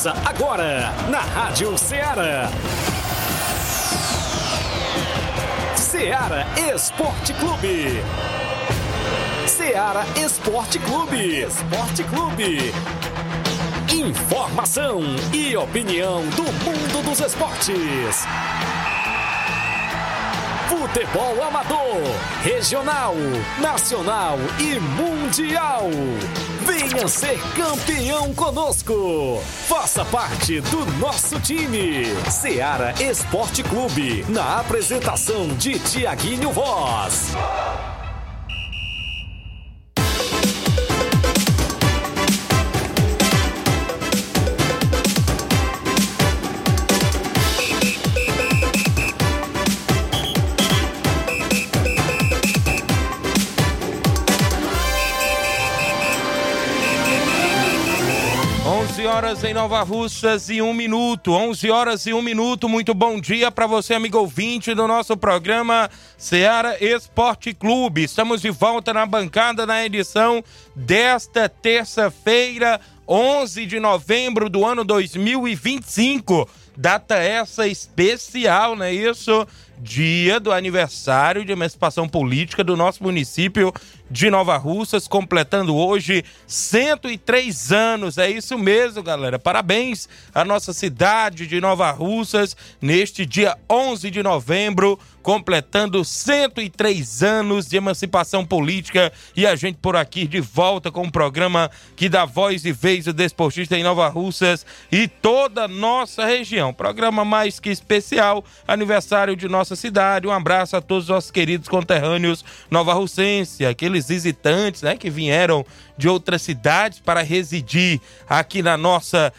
Começa agora na Rádio Ceará. Ceará Esporte Clube. Ceará Esporte Clube. Esporte Clube. Informação e opinião do mundo dos esportes. Futebol amador, regional, nacional e mundial. Venha ser campeão conosco. Faça parte do nosso time. Ceará Esporte Clube. Na apresentação de Tiaguinho Voz. 11 horas em Nova Russas e 1 minuto. 11 horas e 1 minuto. Muito bom dia para você, amigo ouvinte do nosso programa Ceará Esporte Clube. Estamos de volta na bancada na edição desta terça-feira, 11 de novembro do ano 2025. Data essa especial, não é isso? Dia do aniversário de emancipação política do nosso município de Nova Russas, completando hoje 103 anos. É isso mesmo, galera. Parabéns à nossa cidade de Nova Russas neste dia 11 de novembro, completando 103 anos de emancipação política, e a gente por aqui de volta com um programa que dá voz e vez ao desportista em Nova Russas e toda a nossa região. Programa mais que especial, aniversário de nossa cidade. Um abraço a todos os nossos queridos conterrâneos novarrussenses, aqueles visitantes, né, que vieram de outras cidades para residir aqui na nossa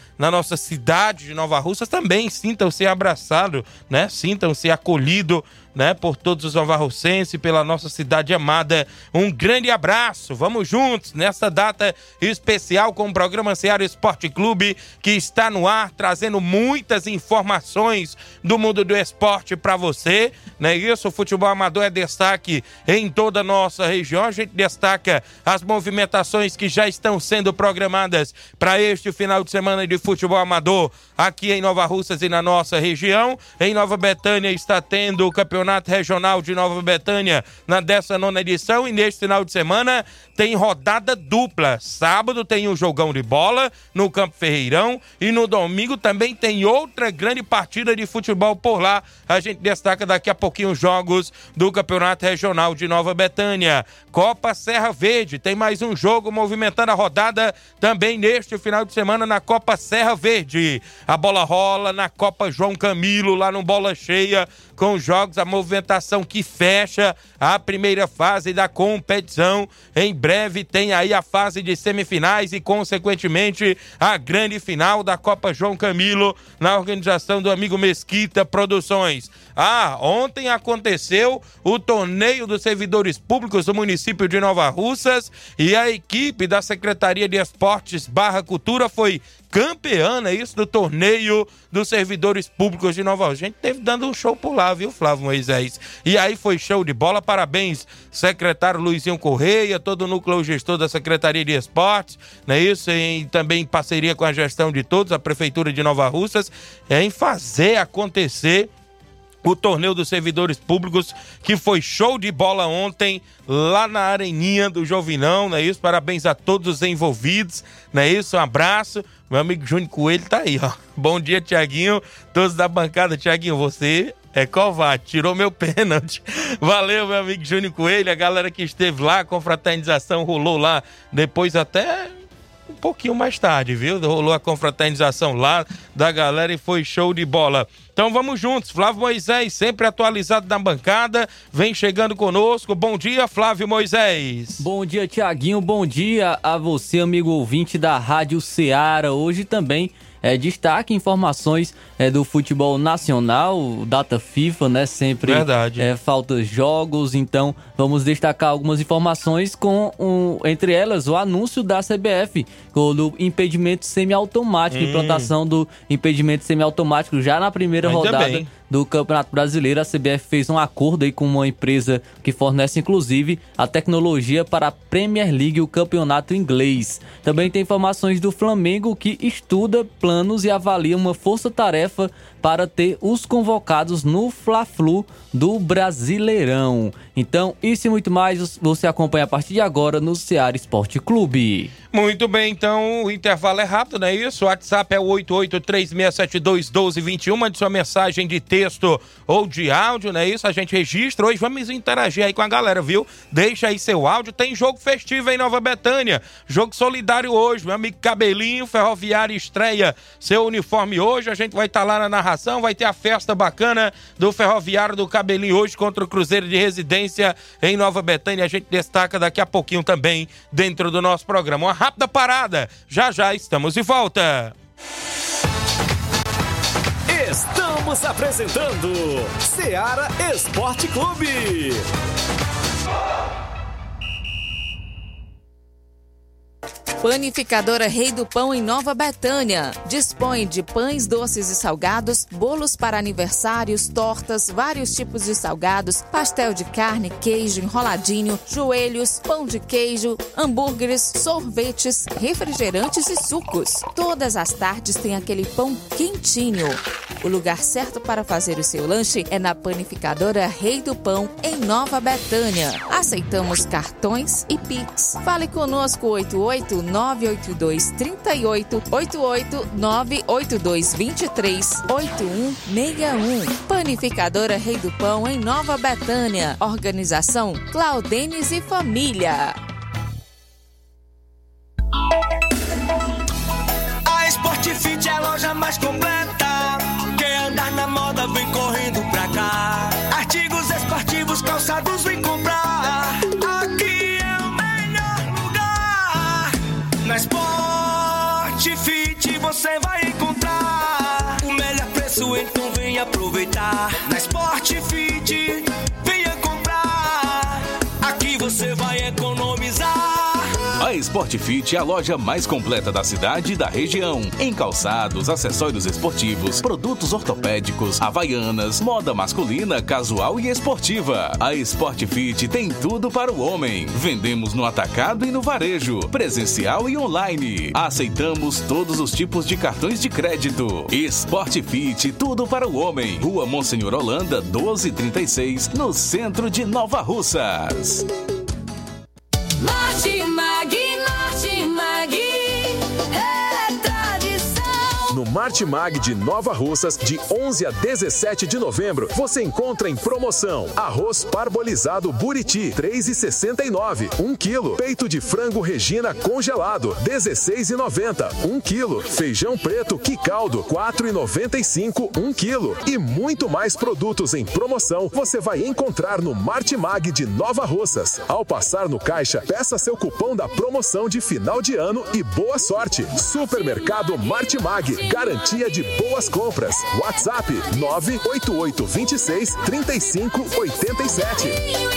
cidade de Nova Russas. Também sintam-se abraçados, né? Sintam-se acolhidos, né, por todos os novarrussenses, pela nossa cidade amada. Um grande abraço. Vamos juntos nessa data especial com o programa Ceará Esporte Clube, que está no ar, trazendo muitas informações do mundo do esporte para você, né? Isso, o futebol amador é destaque em toda a nossa região. A gente destaca as movimentações que já estão sendo programadas para este final de semana de futebol amador aqui em Nova Russas e na nossa região. Em Nova Betânia está tendo o Campeonato Regional de Nova Betânia na 19ª edição, e neste final de semana tem rodada dupla. Sábado tem um jogão de bola no Campo Ferreirão e no domingo também tem outra grande partida de futebol por lá. A gente destaca daqui a pouquinho os jogos do Campeonato Regional de Nova Betânia. Copa Serra Verde, tem mais um jogo movimentando a rodada também neste final de semana na Copa Serra Verde. A bola rola na Copa João Camilo, lá no Bola Cheia, com jogos, a movimentação que fecha a primeira fase da competição. Em breve tem aí a fase de semifinais e, consequentemente, a grande final da Copa João Camilo, na organização do amigo Mesquita Produções. Ontem aconteceu o torneio dos servidores públicos do município de Nova Russas, e a equipe da Secretaria de Esportes / Cultura foi campeã, é isso, do torneio dos servidores públicos de Nova Russas. A gente teve dando um show por lá, viu, Flávio Moisés? E aí foi show de bola. Parabéns, secretário Luizinho Correia, todo o núcleo gestor da Secretaria de Esportes, não é isso? E também em parceria com a gestão de todos, a Prefeitura de Nova Russas, em fazer acontecer o torneio dos servidores públicos, que foi show de bola ontem, lá na Areninha do Jovinão, não é isso? Parabéns a todos os envolvidos, não é isso? Um abraço. Meu amigo Júnior Coelho tá aí, ó. Bom dia, Tiaguinho. Todos da bancada. Tiaguinho, você é covarde, tirou meu pênalti. Valeu, meu amigo Júnior Coelho. A galera que esteve lá, a confraternização rolou lá depois até um pouquinho mais tarde, viu? Rolou a confraternização lá da galera e foi show de bola. Então vamos juntos, Flávio Moisés, sempre atualizado na bancada, vem chegando conosco. Bom dia, Flávio Moisés. Bom dia, Tiaguinho, bom dia a você, amigo ouvinte da Rádio Ceará. Hoje também destaque informações do futebol nacional, data FIFA, né? Sempre verdade. Falta jogos, então vamos destacar algumas informações entre elas o anúncio da CBF do impedimento semiautomático, implantação do impedimento semiautomático já na primeira rodada do Campeonato Brasileiro. A CBF fez um acordo aí com uma empresa que fornece inclusive a tecnologia para a Premier League, o campeonato inglês. Também tem informações do Flamengo, que estuda planos e avalia uma força-tarefa para ter os convocados no Fla-Flu do Brasileirão. Então, isso e muito mais você acompanha a partir de agora no Ceará Esporte Clube. Muito bem, então o intervalo é rápido, não é isso? O WhatsApp é o 8836721221, mande sua mensagem de texto ou de áudio, não é isso? A gente registra, hoje vamos interagir aí com a galera, viu? Deixa aí seu áudio, tem jogo festivo em Nova Betânia, jogo solidário hoje, meu amigo Cabelinho, Ferroviário estreia seu uniforme hoje, a gente vai estar lá na narração, vai ter a festa bacana do Ferroviário do Cabelinho hoje contra o Cruzeiro de Residência em Nova Betânia, a gente destaca daqui a pouquinho também dentro do nosso programa. Uma rápida parada, já estamos de volta. Estamos apresentando Ceará Esporte Clube. Panificadora Rei do Pão em Nova Betânia. Dispõe de pães doces e salgados, bolos para aniversários, tortas, vários tipos de salgados, pastel de carne, queijo, enroladinho, joelhos, pão de queijo, hambúrgueres, sorvetes, refrigerantes e sucos. Todas as tardes tem aquele pão quentinho. O lugar certo para fazer o seu lanche é na Panificadora Rei do Pão em Nova Betânia. Aceitamos cartões e Pix. Fale conosco 8898238 88982238161. Panificadora Rei do Pão em Nova Betânia. Organização Claudenes e Família. A Sportfit é a loja mais completa. Quem andar na moda vem correndo pra cá. Artigos esportivos, calçados, vem comprar. Aqui é o melhor lugar. Na Sportfit você vai encontrar o melhor preço, então vem aproveitar. Na Sportfit venha comprar. Aqui você vai economizar. A Sportfit é a loja mais completa da cidade e da região. Em calçados, acessórios esportivos, produtos ortopédicos, havaianas, moda masculina, casual e esportiva. A Sportfit tem tudo para o homem. Vendemos no atacado e no varejo, presencial e online. Aceitamos todos os tipos de cartões de crédito. Sportfit, tudo para o homem. Rua Monsenhor Holanda, 1236, no centro de Nova Russas. Martimag é tradição. No Martimag de Nova Russas, de 11 a 17 de novembro, você encontra em promoção arroz parbolizado Buriti, 3,69, 1 quilo. Peito de frango Regina congelado, 16,90, 1 quilo. Feijão preto Quicaldo, 4,95, 1 quilo. E muito mais produtos em promoção você vai encontrar no Martimag de Nova Russas. Ao passar no caixa, peça seu cupom da promoção de final de ano e boa sorte. Supermercado Martimag, garantia de boas compras. WhatsApp 988263587.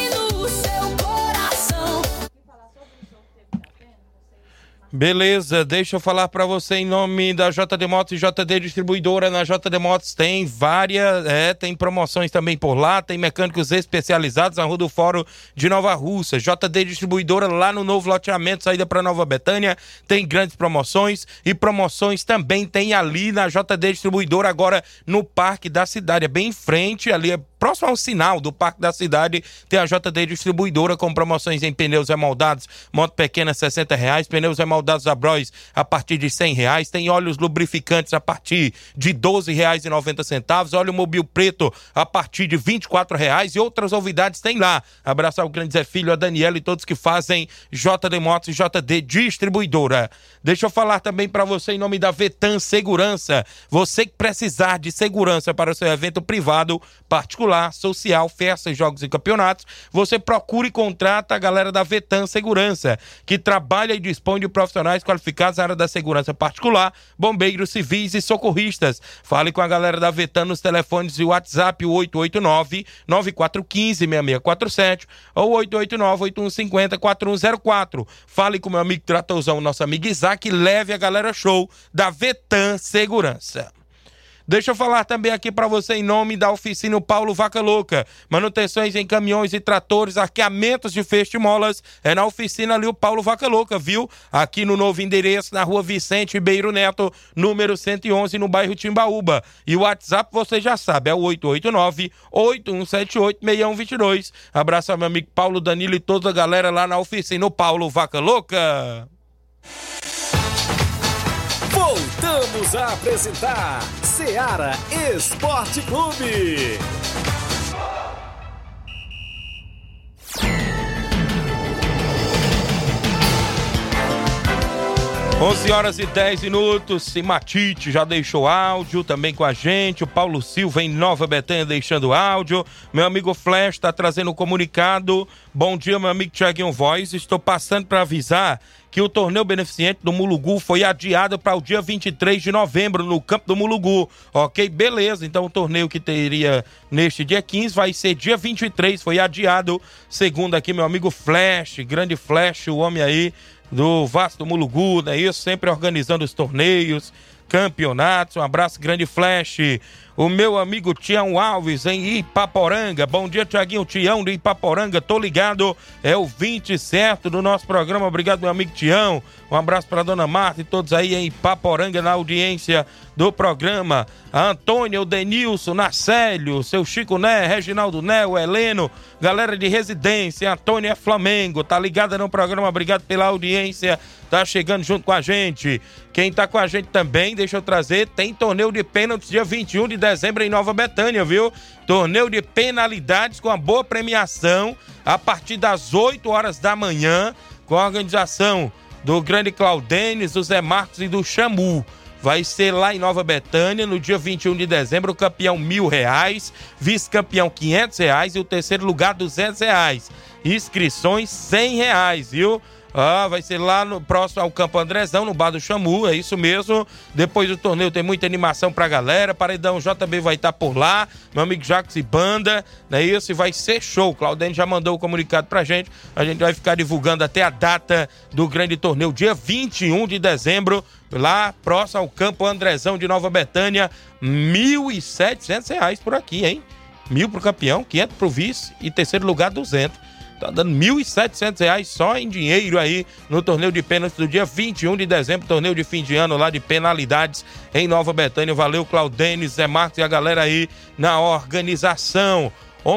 Beleza, deixa eu falar para você em nome da JD Motos e JD Distribuidora. Na JD Motos tem várias, tem promoções também por lá, tem mecânicos especializados na Rua do Fórum de Nova Russa. JD Distribuidora lá no novo loteamento, saída para Nova Betânia, tem grandes promoções e promoções também tem ali na JD Distribuidora, agora no Parque da Cidade, é bem em frente, ali é próximo ao sinal do Parque da Cidade, tem a JD Distribuidora com promoções em pneus remoldados, moto pequena R$60, pneus remoldados da Bros a partir de R$100, tem óleos lubrificantes a partir de R$12,90, óleo Mobil Preto a partir de R$24 e outras novidades tem lá. Abraçar o grande Zé Filho, a Daniela e todos que fazem JD Motos e JD Distribuidora. Deixa eu falar também para você em nome da Vetan Segurança. Você que precisar de segurança para o seu evento privado, particular, social, festas, jogos e campeonatos, você procura e contrata a galera da Vetan Segurança, que trabalha e dispõe de profissionais qualificados na área da segurança particular, bombeiros, civis e socorristas. Fale com a galera da Vetan nos telefones e WhatsApp 889-9415-6647 ou 889-8150-4104. Fale com meu amigo Tratorzão, nosso amigo Isaac, e leve a galera show da Vetan Segurança. Deixa eu falar também aqui para você em nome da oficina Paulo Vaca Louca. Manutenções em caminhões e tratores, arqueamentos de feixe e molas. É na oficina ali o Paulo Vaca Louca, viu? Aqui no novo endereço, na rua Vicente Ribeiro Neto, número 111, no bairro Timbaúba. E o WhatsApp você já sabe, é o 889-8178-6122. Abraço ao meu amigo Paulo Danilo e toda a galera lá na oficina Paulo Vaca Louca. Voltamos a apresentar Seara Esporte Clube. 11h10. Simatite já deixou áudio também com a gente. O Paulo Silva em Nova Betânia deixando áudio. Meu amigo Flash está trazendo um comunicado. Bom dia, meu amigo Thiaguinho Voz. Estou passando para avisar que o torneio beneficente do Mulugu foi adiado para o dia 23 de novembro no campo do Mulugu. Ok, beleza. Então o torneio que teria neste dia 15 vai ser dia 23. Foi adiado, segundo aqui meu amigo Flash, grande Flash, o homem aí do Vasco do Mulugu, né? Isso, sempre organizando os torneios, campeonatos. Um abraço, grande Flash. O meu amigo Tião Alves em Ipaporanga. Bom dia, Tiaguinho. Tião de Ipaporanga, tô ligado, é o 20 certo do nosso programa. Obrigado, meu amigo Tião. Um abraço para dona Marta e todos aí em Ipaporanga na audiência do programa. A Antônia, o Denilson, Nacélio, seu Chico Né, Reginaldo Né, o Heleno, galera de residência. Antônia é Flamengo, tá ligada no programa. Obrigado pela audiência, tá chegando junto com a gente. Quem tá com a gente também, deixa eu trazer, tem torneio de pênaltis dia 21 de dezembro em Nova Betânia, viu? Torneio de penalidades com a boa premiação a partir das 8 horas da manhã, com a organização do grande Claudênis, do Zé Marcos e do Xamu. Vai ser lá em Nova Betânia, no dia 21 de dezembro, o campeão R$1.000, vice-campeão R$500 e o terceiro lugar R$200. Inscrições R$100, viu? Vai ser lá no próximo ao Campo Andrezão, no Bar do Xamu, é isso mesmo. Depois do torneio tem muita animação pra galera. Paredão JB vai estar por lá, meu amigo Jacques e Banda, não é isso? E vai ser show. Claudene já mandou o comunicado pra gente. A gente vai ficar divulgando até a data do grande torneio, dia 21 de dezembro, lá próximo ao Campo Andrezão de Nova Betânia. R$1.700 por aqui, hein? 1.000 pro campeão, 500 pro vice e terceiro lugar 200. Tá dando R$1.700 só em dinheiro aí no torneio de pênaltis do dia 21 de dezembro, torneio de fim de ano lá de penalidades em Nova Betânia. Valeu, Claudênis, Zé Marcos e a galera aí na organização.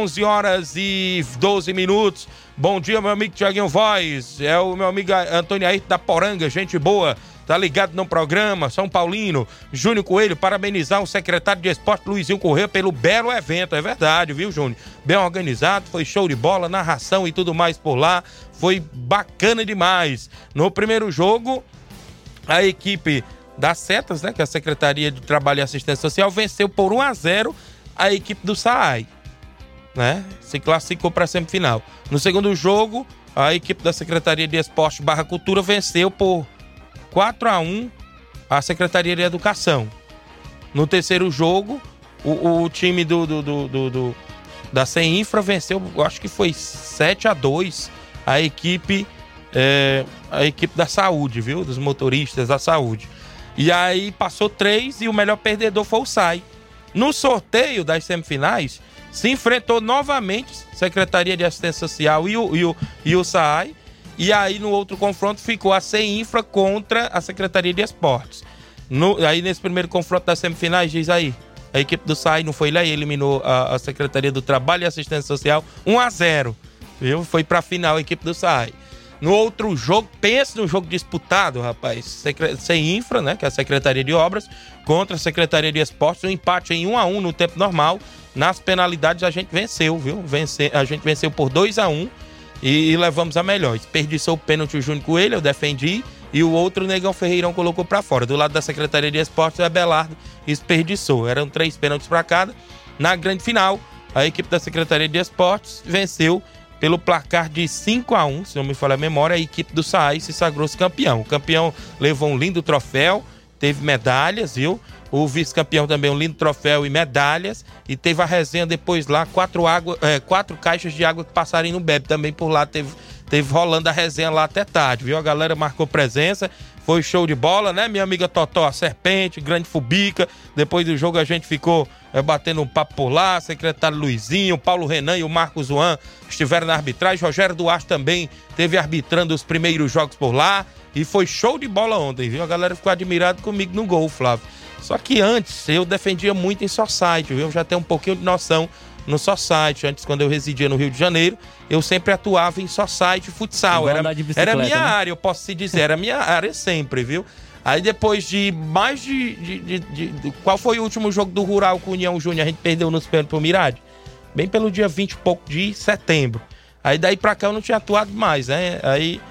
11h12. Bom dia, meu amigo Thiaguinho Voz. É o meu amigo Antônio Ayrton da Poranga, gente boa. Tá ligado no programa, São Paulino. Júnior Coelho, parabenizar o secretário de esporte Luizinho Corrêa pelo belo evento. É verdade, viu, Júnior? Bem organizado, foi show de bola, narração e tudo mais por lá. Foi bacana demais. No primeiro jogo, a equipe das Setas, né, que é a Secretaria de Trabalho e Assistência Social, venceu por 1-0 a equipe do SAAI, né? Se classificou para a semifinal. No segundo jogo, a equipe da Secretaria de Esporte / Cultura venceu por 4-1 a Secretaria de Educação. No terceiro jogo, o time da CEINFRA venceu, acho que foi 7-2 a equipe da saúde, viu? Dos motoristas da saúde. E aí passou 3 e o melhor perdedor foi o SAI. No sorteio das semifinais, se enfrentou novamente Secretaria de Assistência Social e o SAI. E aí, no outro confronto, ficou a CEINFRA contra a Secretaria de Esportes. Aí, nesse primeiro confronto das semifinais, diz aí, a equipe do SAI não foi lá e eliminou a Secretaria do Trabalho e Assistência Social 1-0. Viu? Foi pra final a equipe do SAI. No outro jogo, pensa no jogo disputado, rapaz. CEINFRA, né, que é a Secretaria de Obras, contra a Secretaria de Esportes, um empate em 1-1 no tempo normal. Nas penalidades a gente venceu, viu? A gente venceu por 2-1. E levamos a melhor. Desperdiçou o pênalti o Júnior Coelho, eu defendi, e o outro o Negão Ferreirão colocou pra fora. Do lado da Secretaria de Esportes, o Abelardo desperdiçou. Eram 3 pênaltis pra cada. Na grande final, a equipe da Secretaria de Esportes venceu pelo placar de 5-1, se não me falha a memória. A equipe do SAAI se sagrou-se campeão. O campeão levou um lindo troféu, teve medalhas, viu? O vice-campeão também, um lindo troféu e medalhas. E teve a resenha depois lá, 4 caixas de água que passarinho não bebe. Também por lá teve rolando a resenha lá até tarde, viu? A galera marcou presença, foi show de bola, né? Minha amiga Totó, a Serpente, Grande Fubica. Depois do jogo a gente ficou batendo um papo por lá. Secretário Luizinho, Paulo Renan e o Marcos Juan estiveram na arbitragem. Rogério Duarte também teve arbitrando os primeiros jogos por lá. E foi show de bola ontem, viu? A galera ficou admirada comigo no gol, Flávio. Só que antes eu defendia muito em society, viu? Eu já tenho um pouquinho de noção no society. Antes, quando eu residia no Rio de Janeiro, eu sempre atuava em society futsal. Era minha área, eu posso se dizer, era minha área sempre, viu? Aí depois de mais de qual foi o último jogo do Rural com o União Júnior? A gente perdeu nos pênaltis pro Mirade. Bem pelo dia 20 e pouco de setembro. Aí daí pra cá eu não tinha atuado mais, né? Aí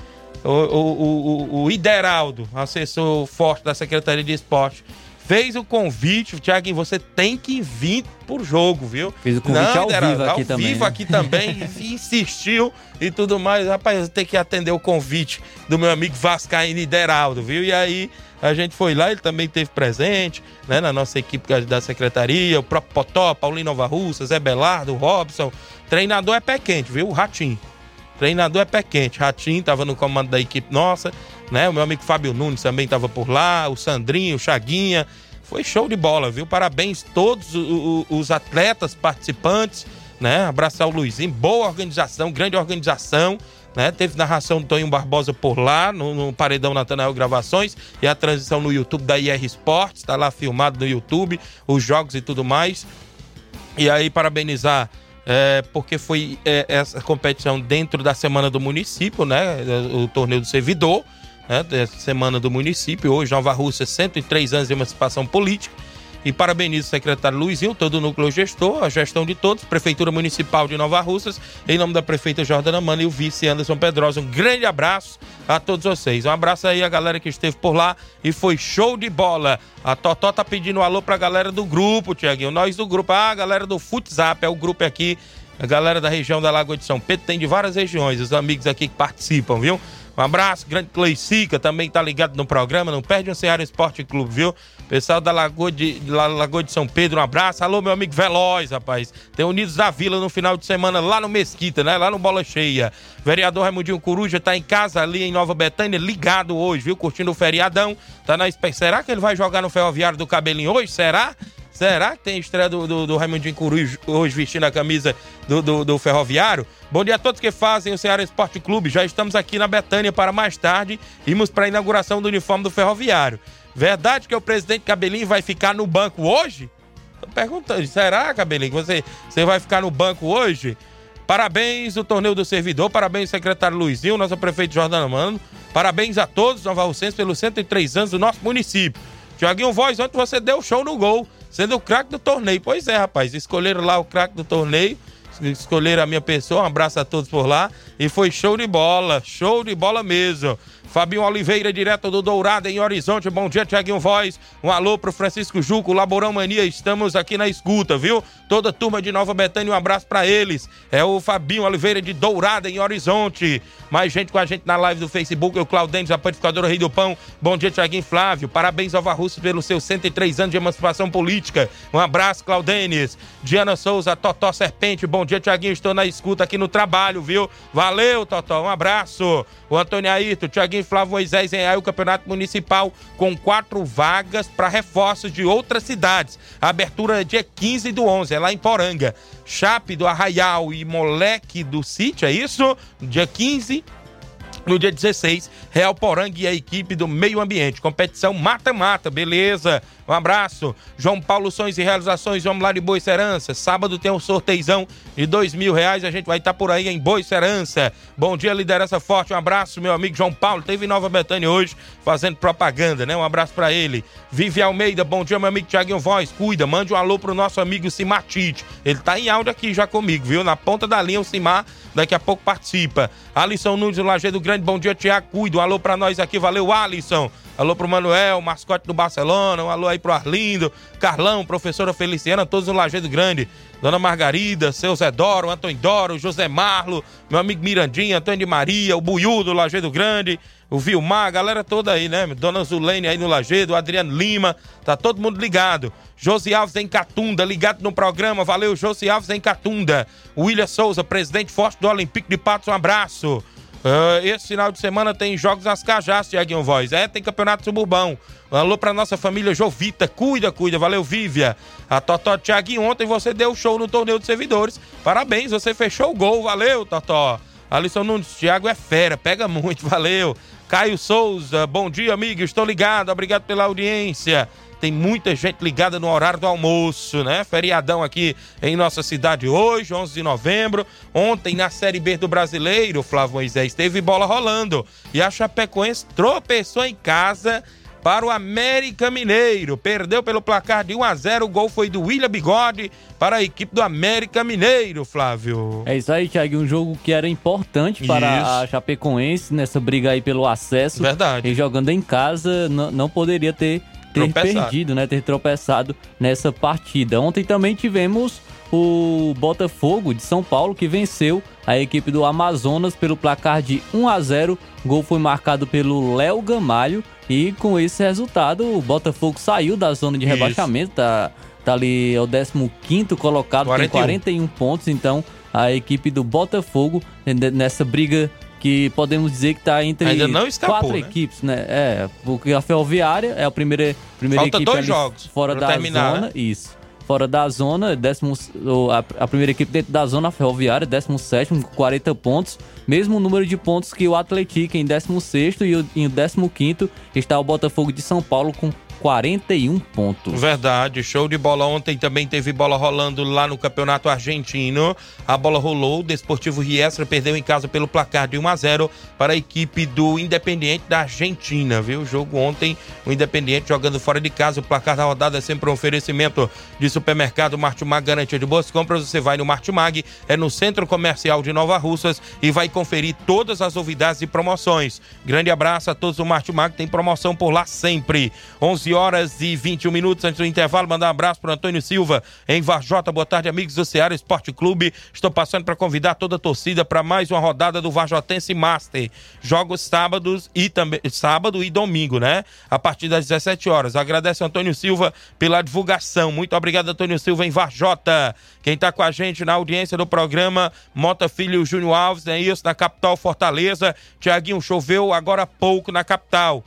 o Ideraldo, assessor forte da Secretaria de Esporte, fez o convite. Tiaguinho, você tem que vir por jogo, viu? Fez o convite ao vivo aqui também. Ao vivo aqui também, insistiu e tudo mais. Rapaz, tem que atender o convite do meu amigo Vascaíno Ideraldo, viu? E aí a gente foi lá, ele também esteve presente, né, na nossa equipe da secretaria, o próprio Potó, Paulinho Nova Russa, Zé Belardo, Robson. Treinador é pé quente, viu? O Ratinho. Treinador é pé quente. Ratinho estava no comando da equipe nossa, né? O meu amigo Fábio Nunes também estava por lá, o Sandrinho, o Chaguinha. Foi show de bola, viu? Parabéns a todos os atletas participantes, né? Abraçar o Luizinho, boa organização, grande organização, né? Teve narração do Toninho Barbosa por lá, no Paredão Natanael Gravações, e a transição no YouTube da IR Esportes, tá lá filmado no YouTube, os jogos e tudo mais. E aí, parabenizar, porque foi essa competição dentro da Semana do Município, né? O Torneio do Servidor, né? Semana do Município, hoje Nova Russa, 103 anos de emancipação política. E parabenizo o secretário Luizinho, todo o núcleo gestor, a gestão de todos, Prefeitura Municipal de Nova Russas, em nome da prefeita Jordana Mano e o vice Anderson Pedrosa. Um grande abraço a todos vocês. Um abraço aí a galera que esteve por lá e foi show de bola. A Totó tá pedindo um alô pra galera do grupo, Tiaguinho. Nós do grupo, a galera do Futzap, é o grupo aqui, a galera da região da Lagoa de São Pedro, tem de várias regiões, os amigos aqui que participam, viu? Um abraço, grande Cleicica, também tá ligado no programa, não perde um Ceará Esporte Clube, viu? Pessoal da Lagoa de São Pedro, um abraço. Alô, meu amigo Veloz, rapaz. Tem Unidos da Vila no final de semana lá no Mesquita, né? Lá no Bola Cheia. Vereador Raimundinho Coruja tá em casa ali em Nova Betânia, ligado hoje, viu? Curtindo o feriadão. Tá na espera. Será que ele vai jogar no Ferroviário do Cabelinho hoje? Será? Será que tem estreia do Raimundinho Coruja hoje vestindo a camisa do Ferroviário? Bom dia a todos que fazem o Ceará Esporte Clube. Já estamos aqui na Betânia para mais tarde irmos para a inauguração do uniforme do Ferroviário. Verdade que o presidente Cabelinho vai ficar no banco hoje? Tô perguntando, será, Cabelinho, que você vai ficar no banco hoje? Parabéns o Torneio do Servidor, parabéns secretário Luizinho, nosso prefeito Jordana Mano, parabéns a todos os novarrucenses pelos 103 anos do nosso município. Tiaguinho Voz, ontem você deu show no gol, sendo o craque do torneio. Pois é, rapaz, escolheram lá o craque do torneio, escolheram a minha pessoa, um abraço a todos por lá, e foi show de bola mesmo. Fabinho Oliveira, direto do Dourado, em Horizonte. Bom dia, Tiaguinho Voz. Um alô pro Francisco Juco, Laborão Mania. Estamos aqui na escuta, viu? Toda a turma de Nova Betânia, um abraço pra eles. É o Fabinho Oliveira de Dourado, em Horizonte. Mais gente com a gente na live do Facebook. O Claudênio, a panificadora Rei do Pão. Bom dia, Tiaguinho Flávio. Parabéns ao Varrusso pelos seus 103 anos de emancipação política. Um abraço, Claudênis. Diana Souza, Totó Serpente. Bom dia, Tiaguinho. Estou na escuta aqui no trabalho, viu? Valeu, Totó. Um abraço. O Antônio Ayrton, Tiaguinho Flávio Moisés em o Campeonato Municipal com 4 vagas para reforços de outras cidades. A abertura é dia 15 do 11, é lá em Poranga. Chape do Arraial e Moleque do Sítio, é isso? Dia 15. No dia 16, Real Poranga e a equipe do Meio Ambiente. Competição mata-mata, beleza? Um abraço. João Paulo Sonhos e Realizações, vamos lá de Boicerança. Sábado tem um sorteizão de R$2.000. A gente vai estar por aí em Boicerança. Bom dia, liderança forte. Um abraço, meu amigo João Paulo. Teve em Nova Betânia hoje fazendo propaganda, né? Um abraço pra ele. Vivi Almeida, bom dia, meu amigo Tiaguinho Voz. Cuida, mande um alô pro nosso amigo Simar Tite. Ele tá em áudio aqui já comigo, viu? Na ponta da linha o Simar daqui a pouco participa. Alisson Nunes do Lajeado Grande, bom dia, Tiago. Cuida, um alô pra nós aqui. Valeu, Alisson. Alô pro Manuel, mascote do Barcelona, um alô aí pro Arlindo, Carlão, professora Feliciana, todos no Lajeado Grande, Dona Margarida, seu Zé Doro, Antônio Doro, José Marlo, meu amigo Mirandinha, Antônio de Maria, o Buiú do Lajeado Grande, o Vilmar, a galera toda aí, né? Dona Zulene aí no Lajeado, o Adriano Lima, tá todo mundo ligado. Josi Alves em Catunda, ligado no programa, valeu Josi Alves em Catunda. William Souza, presidente forte do Olympique de Patos, um abraço. Esse final de semana tem jogos nas Cajás, Tiaguinho Voz. Tem campeonato suburbão. Alô pra nossa família Jovita, cuida, valeu, Vívia. A Totó, Tiaguinho, ontem você deu show no torneio de servidores. Parabéns, você fechou o gol, valeu, Totó. Alisson Nunes, Thiago é fera, pega muito, valeu. Caio Souza, bom dia, amigo, estou ligado, obrigado pela audiência. Tem muita gente ligada no horário do almoço, né? Feriadão aqui em nossa cidade hoje, 11 de novembro. Ontem, na Série B do Brasileiro, Flávio Moisés, teve bola rolando. E a Chapecoense tropeçou em casa para o América Mineiro. Perdeu pelo placar de 1-0. O gol foi do William Bigode para a equipe do América Mineiro, Flávio. É isso aí, Thiago. Um jogo que era importante para a Chapecoense nessa briga aí pelo acesso. Verdade. E jogando em casa, não poderia ter perdido, né? Ter tropeçado nessa partida. Ontem também tivemos o Botafogo de São Paulo, que venceu a equipe do Amazonas pelo placar de 1-0. O gol foi marcado pelo Léo Gamalho. E com esse resultado, o Botafogo saiu da zona de rebaixamento. Tá ali, é o 15º colocado, 41. Tem 41 pontos. Então, a equipe do Botafogo, nessa briga que podemos dizer que está entre ainda não escapou, 4 equipes, né? Porque a Ferroviária é a primeira Falta equipe 2 jogos fora da terminar, zona. né? Isso. Fora da zona, a primeira equipe dentro da zona, a Ferroviária, 17º, com 40 pontos. Mesmo número de pontos que o Atlético em 16º e em 15º está o Botafogo de São Paulo com 41 pontos. Verdade, show de bola. Ontem também teve bola rolando lá no Campeonato Argentino. A bola rolou, o Desportivo Riestra perdeu em casa pelo placar de 1-0 para a equipe do Independiente da Argentina, viu? O jogo ontem, o Independiente jogando fora de casa. O placar da rodada é sempre um oferecimento de supermercado Martimag, garantia de boas compras. Você vai no Martimag, é no Centro Comercial de Nova Russas e vai conferir todas as novidades e promoções. Grande abraço a todos do Martimag, tem promoção por lá sempre. 11h21 antes do intervalo, mandar um abraço para Antônio Silva em Varjota. Boa tarde, amigos do Ceará Esporte Clube. Estou passando para convidar toda a torcida para mais uma rodada do Varjotense Master. Jogos sábado e domingo, né? A partir das 17 horas. Agradeço Antônio Silva pela divulgação. Muito obrigado, Antônio Silva em Varjota. Quem está com a gente na audiência do programa, Mota Filho Júnior Alves, é isso, na capital Fortaleza. Tiaguinho, choveu agora há pouco na capital.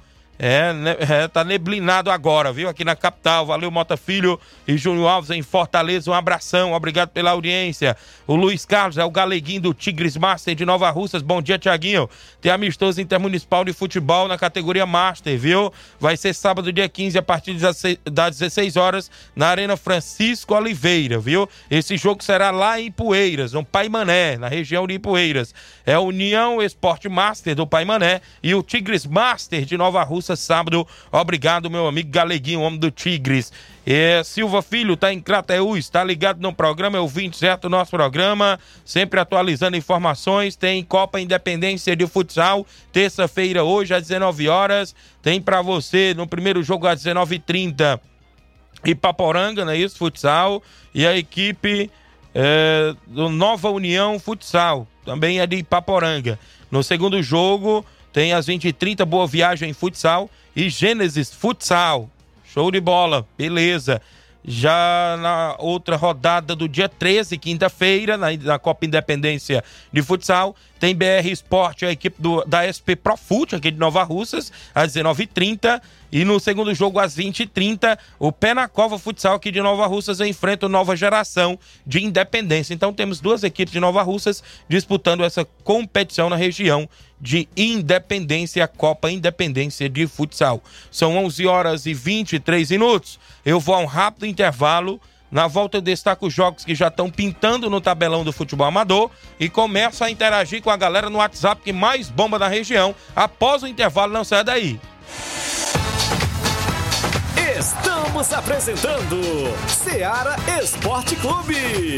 Tá neblinado agora, viu? Aqui na capital. Valeu, Mota Filho e Júnior Alves em Fortaleza. Um abração, obrigado pela audiência. O Luiz Carlos é o galeguinho do Tigres Master de Nova Russas. Bom dia, Tiaguinho. Tem amistoso intermunicipal de futebol na categoria Master, viu? Vai ser sábado, dia 15, a partir das 16 horas, na Arena Francisco Oliveira, viu? Esse jogo será lá em Ipueiras, no Paimané, na região de Ipueiras. É a União Esporte Master do Paimané e o Tigres Master de Nova Russas, sábado. Obrigado, meu amigo galeguinho, homem do Tigres. Silva Filho tá em Crateús, tá ligado no programa, é ouvinte certo do nosso programa, sempre atualizando informações. Tem Copa Independência de Futsal, terça-feira hoje às 19 horas, tem pra você no primeiro jogo às 19h30 Ipaporanga, não é isso? Futsal, e a equipe do Nova União Futsal, também é de Ipaporanga. No segundo jogo tem às 20h30 Boa Viagem Futsal e Gênesis Futsal. Show de bola, beleza. Já na outra rodada do dia 13, quinta-feira, na Copa Independência de Futsal, tem BR Esporte, a equipe da SP Profut, aqui de Nova Russas, às 19h30. E no segundo jogo, às 20h30, o Pé na Cova Futsal, aqui de Nova Russas, enfrenta o Nova Geração de Independência. Então temos duas equipes de Nova Russas disputando essa competição na região de Independência, a Copa Independência de Futsal. São 11h23. Eu vou a um rápido intervalo. Na volta eu destaco os jogos que já estão pintando no tabelão do futebol amador e começo a interagir com a galera no WhatsApp que mais bomba na região. Após o intervalo, não saia daí. Estamos apresentando Ceará Esporte Clube.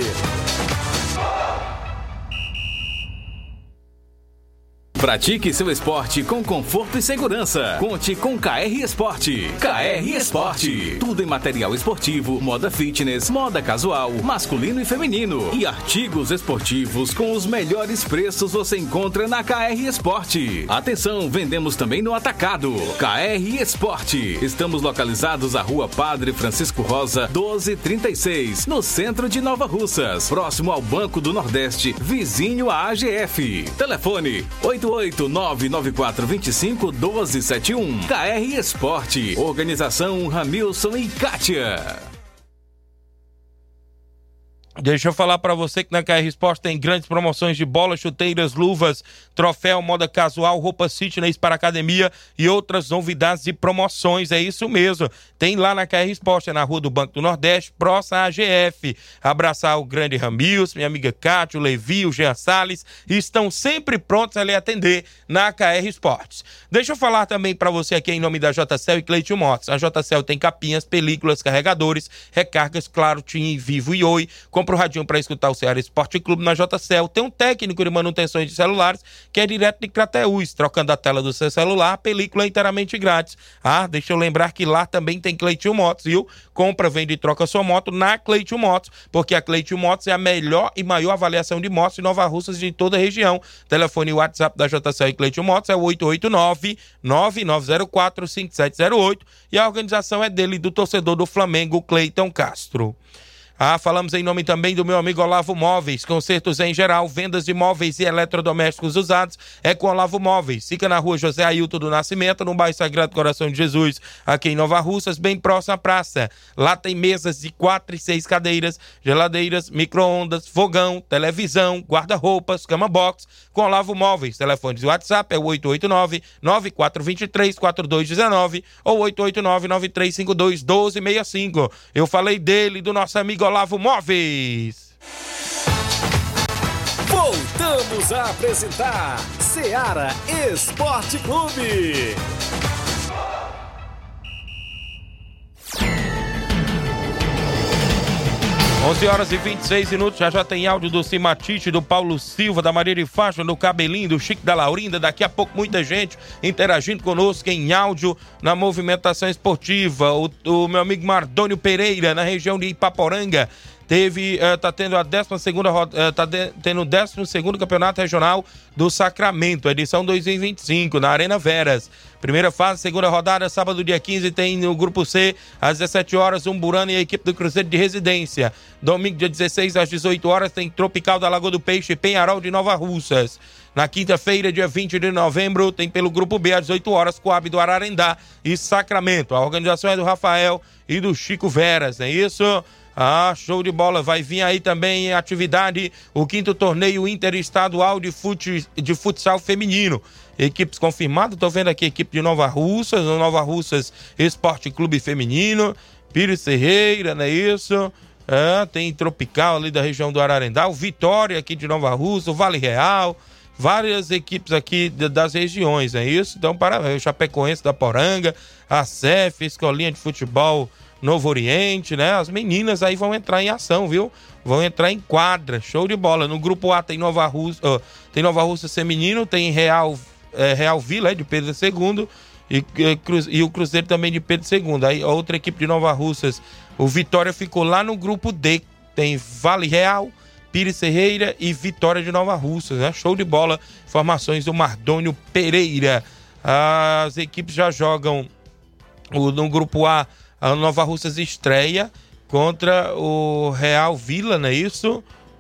Pratique seu esporte com conforto e segurança. Conte com KR Esporte. KR Esporte. Tudo em material esportivo, moda fitness, moda casual, masculino e feminino. E artigos esportivos com os melhores preços você encontra na KR Esporte. Atenção, vendemos também no atacado. KR Esporte. Estamos localizados à Rua Padre Francisco Rosa, 1236, no centro de Nova Russas, próximo ao Banco do Nordeste, vizinho à AGF. Telefone 88 88994251271. KR Esporte. Organização Ramilson e Kátia. Deixa eu falar para você que na KR Esporte tem grandes promoções de bolas, chuteiras, luvas, troféu, moda casual, roupas fitness para academia e outras novidades e promoções. É isso mesmo. Tem lá na KR Esporte, é na Rua do Banco do Nordeste, próxima à AGF. Abraçar o grande Ramils, minha amiga Cátia, o Levi, o Jean Salles, estão sempre prontos a lhe atender na KR Esportes. Deixa eu falar também para você aqui em nome da JCL e Cleiton Motos. A JCL tem capinhas, películas, carregadores, recargas, Claro, TIM, Vivo e Oi. Compra o radinho para escutar o Ceará Esporte Clube na JCL. Tem um técnico de manutenção de celulares que é direto de Crateús, trocando a tela do seu celular, a película é inteiramente grátis. Deixa eu lembrar que lá também tem Cleiton Motos, viu? Compra, vende e troca sua moto na Cleiton Motos, porque a Cleiton Motos é a melhor e maior avaliação de motos de Nova Russas de toda a região. Telefone e WhatsApp da JCL e Cleiton Motos é o 889-9904-5708 e a organização é dele, do torcedor do Flamengo, Cleiton Castro. Falamos em nome também do meu amigo Olavo Móveis, consertos em geral, vendas de móveis e eletrodomésticos usados, é com Olavo Móveis. Fica na rua José Ailton do Nascimento, no bairro Sagrado Coração de Jesus, aqui em Nova Russas, bem próximo à praça. Lá tem mesas de 4 e 6 cadeiras, geladeiras, micro-ondas, fogão, televisão, guarda-roupas, cama box, com Olavo Móveis. Telefone de WhatsApp é o 889-9423-4219 ou 889-9352-1265. Eu falei dele, do nosso amigo Olavo Móveis. Voltamos a apresentar Ceará Esporte Clube. 11h26, já tem áudio do Cimatite, do Paulo Silva, da Maria de Fátima, do Cabelinho, do Chico da Laurinda. Daqui a pouco muita gente interagindo conosco em áudio na movimentação esportiva. O meu amigo Mardônio Pereira, na região de Ipaporanga, tá tendo a 12º Campeonato Regional do Sacramento, edição 2025, na Arena Veras. Primeira fase, segunda rodada, sábado dia 15, tem no Grupo C, às 17 horas, Umburana e a equipe do Cruzeiro de Residência. Domingo, dia 16, às 18 horas, tem Tropical da Lagoa do Peixe e Penharol de Nova Russas. Na quinta-feira, dia 20 de novembro, tem pelo Grupo B, às 18 horas, Coab do Ararendá e Sacramento. A organização é do Rafael e do Chico Veras, é isso? Show de bola. Vai vir aí também em atividade o 5º torneio interestadual de futsal feminino. Equipes confirmadas, tô vendo aqui a equipe de Nova Russas, o Nova Russas Esporte Clube Feminino, Pires Ferreira, não é isso? Tem Tropical ali da região do Ararendá, o Vitória aqui de Nova Russa, o Vale Real, várias equipes aqui das regiões, é isso? Então, parabéns, o Chapecoense da Poranga, a CEF, Escolinha de Futebol Novo Oriente, né? As meninas aí vão entrar em ação, viu? Vão entrar em quadra, show de bola. No grupo A tem Nova Russa Feminino, tem Real Vila, de Pedro II, e o Cruzeiro também de Pedro II. Aí a outra equipe de Nova Russas, o Vitória, ficou lá no grupo D, tem Vale Real, Pires Ferreira e Vitória de Nova Russas, né? Show de bola, informações do Mardônio Pereira. As equipes já jogam no grupo A. A Nova Russas estreia contra o Real Vila, não é isso?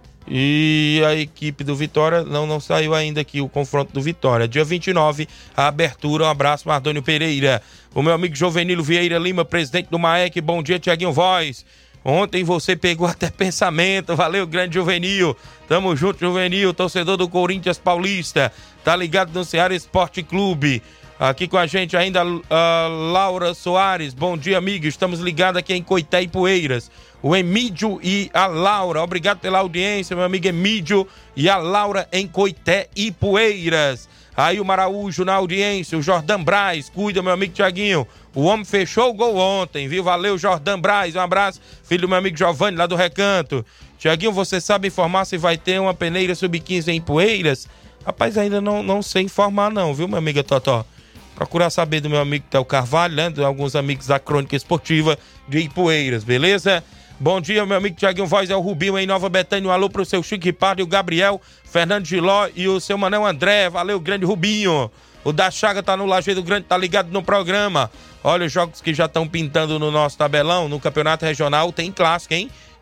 E a equipe do Vitória, não saiu ainda aqui o confronto do Vitória. Dia 29, a abertura. Um abraço, Mardônio Pereira. O meu amigo Jovenilo Vieira Lima, presidente do MAEC. Bom dia, Tiaguinho Voz. Ontem você pegou até pensamento. Valeu, grande Juvenil. Tamo junto, Juvenil, torcedor do Corinthians Paulista. Tá ligado no Ceará Esporte Clube. Aqui com a gente ainda a Laura Soares. Bom dia, amigo. Estamos ligados aqui em Coité e Poeiras. O Emídio e a Laura. Obrigado pela audiência, meu amigo Emídio e a Laura em Coité e Poeiras. Aí o Maraújo na audiência. O Jordan Braz. Cuida, meu amigo Tiaguinho. O homem fechou o gol ontem, viu? Valeu, Jordan Braz. Um abraço. Filho do meu amigo Giovanni, lá do Recanto. Tiaguinho, você sabe informar se vai ter uma peneira sub-15 em Poeiras? Rapaz, ainda não sei informar não, viu, minha amiga Totó? Procurar saber do meu amigo Théo Carvalho, né? De alguns amigos da Crônica Esportiva de Ipueiras, beleza? Bom dia, meu amigo Tiaguinho Voz, é o Rubinho em Nova Betânia. Um alô pro seu Chico Ripardo e o Gabriel, Fernando Giló e o seu Manel André. Valeu, grande Rubinho. O da Chaga tá no Lajeado Grande, tá ligado no programa. Olha, os jogos que já estão pintando no nosso tabelão, no Campeonato Regional, tem clássico, hein?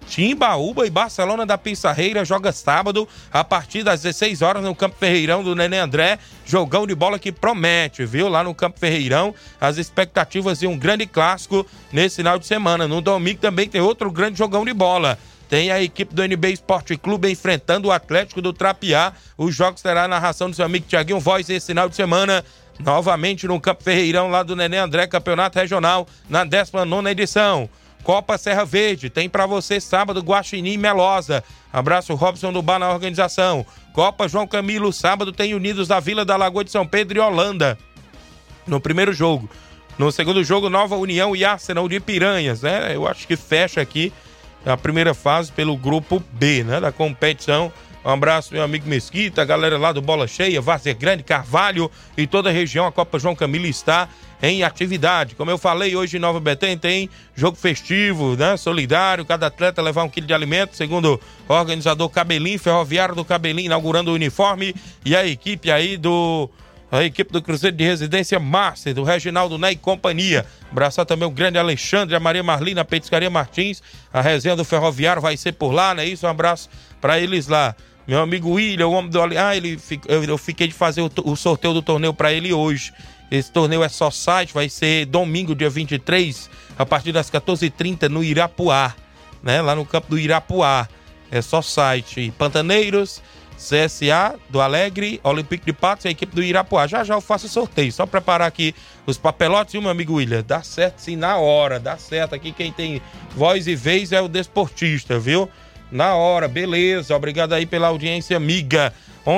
Timbaúba e Barcelona da Pissarreira joga sábado a partir das 16 horas no Campo Ferreirão do Nenê André. Jogão de bola que promete, viu? Lá no Campo Ferreirão, as expectativas de um grande clássico nesse final de semana. No domingo também tem outro grande jogão de bola. Tem a equipe do NB Esporte Clube enfrentando o Atlético do Trapiá. Os jogos terá a narração do seu amigo Tiaguinho Voz esse final de semana. Novamente no Campo Ferreirão, lá do Nenê André, Campeonato Regional, na 19ª edição. Copa Serra Verde, tem pra você sábado Guaxinim e Melosa. Abraço Robson do Bar na organização. Copa João Camilo, sábado tem Unidos da Vila da Lagoa de São Pedro e Holanda. No primeiro jogo. No segundo jogo, Nova União e Arsenal de Piranhas, né? Eu acho que fecha aqui a primeira fase pelo grupo B, né? Da competição. Um abraço, meu amigo Mesquita, a galera lá do Bola Cheia, Várzea Grande, Carvalho e toda a região. A Copa João Camilo está em atividade. Como eu falei, hoje em Nova Betânia tem jogo festivo, né? Solidário, cada atleta levar 1 quilo de alimento, segundo o organizador Cabelinho, Ferroviário do Cabelinho, inaugurando o uniforme, e a equipe aí do Cruzeiro de Residência Márcia, do Reginaldo Né e companhia. Abraçar também o grande Alexandre, a Maria Marlina, a Petiscaria Martins, a resenha do Ferroviário vai ser por lá, né? Isso, um abraço para eles lá. Meu amigo William, o homem do... eu fiquei de fazer o sorteio do torneio para ele hoje. Esse torneio é só site, vai ser domingo, dia 23, a partir das 14h30 no Irapuá, né? Lá no campo do Irapuá. É só site. Pantaneiros, CSA do Alegre, Olympique de Patos e a equipe do Irapuá. Já eu faço o sorteio, só preparar aqui os papelotes, viu, meu amigo William? Dá certo sim, na hora, dá certo. Aqui quem tem voz e vez é o desportista, viu? Na hora, beleza. Obrigado aí pela audiência amiga.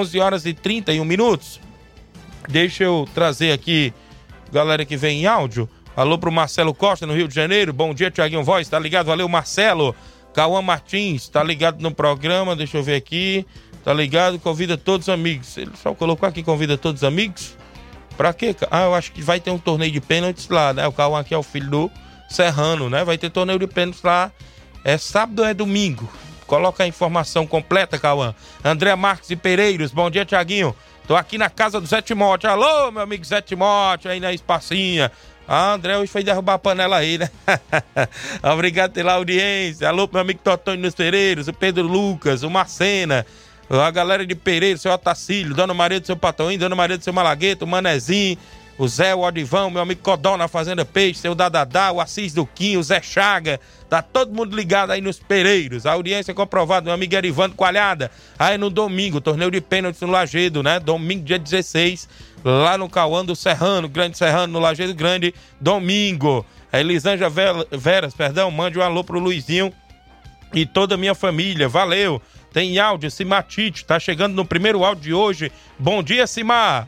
11h31. Deixa eu trazer aqui galera que vem em áudio. Alô pro Marcelo Costa, no Rio de Janeiro. Bom dia, Tiaguinho Voz. Tá ligado? Valeu, Marcelo. Cauã Martins, tá ligado no programa. Deixa eu ver aqui. Tá ligado? Convida todos os amigos. Ele só colocou aqui, convida todos os amigos. Pra quê? Eu acho que vai ter um torneio de pênaltis lá, né? O Cauã aqui é o filho do Serrano, né? Vai ter torneio de pênaltis lá. É sábado ou é domingo? Coloca a informação completa, Cauã. André Marques e Pereiros. Bom dia, Tiaguinho. Tô aqui na casa do Zé Timóteo. Alô, meu amigo Zé Timóteo, aí na Espacinha. André hoje foi derrubar a panela aí, né? Obrigado pela audiência. Alô, meu amigo Totônio nos Pereiros, o Pedro Lucas, o Marcena, a galera de Pereira, o seu Otacílio, Dona Maria do seu Patoinho, Dona Maria do seu Malagueta, o Manezinho, o Zé, o Odivão, meu amigo Codó na Fazenda Peixe, seu Dadadá, o Assis do Quinho, o Zé Chaga, tá todo mundo ligado aí nos Pereiros. A audiência é comprovada, meu amigo Erivando Coalhada, aí no domingo, torneio de pênaltis no Lagedo, né? Domingo, dia 16, lá no Cauã do Serrano, Grande Serrano, no Lagedo Grande, domingo. A Elisângela Veras, mande um alô pro Luizinho e toda a minha família, valeu. Tem áudio, Simatite, tá chegando no primeiro áudio de hoje. Bom dia, Simar.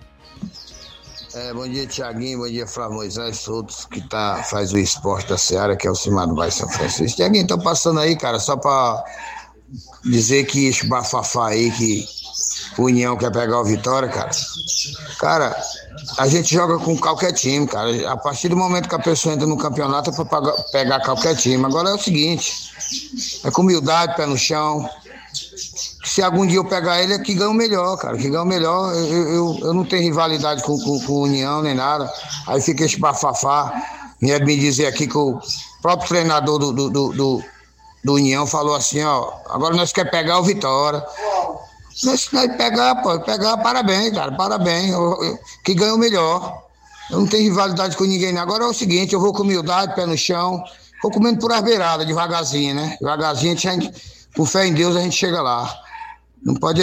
Bom dia, Tiaguinho, bom dia, Flávio Moisés, todos que faz o esporte da Seara, que é o Simar do Bairro São Francisco. Tiaguinho, tô passando aí, cara, só pra dizer que esse bafafá aí, que o União quer pegar o Vitória, cara. Cara, a gente joga com qualquer time, cara. A partir do momento que a pessoa entra no campeonato é pra pegar qualquer time. Agora é o seguinte, é com humildade, pé no chão. Se algum dia eu pegar ele, é que ganha o melhor, cara. Que ganha o melhor. Eu não tenho rivalidade com o União nem nada. Aí fica esse bafafá. Vieram me dizer aqui que o próprio treinador do União falou assim, ó, agora nós queremos pegar o Vitória. Nós pegar, parabéns, cara, parabéns. Que ganha o melhor. Eu não tenho rivalidade com ninguém. Agora é o seguinte, eu vou com humildade, pé no chão. Vou comendo por as beiradas, devagarzinho, né? Devagarzinho, com fé em Deus a gente chega lá. Não pode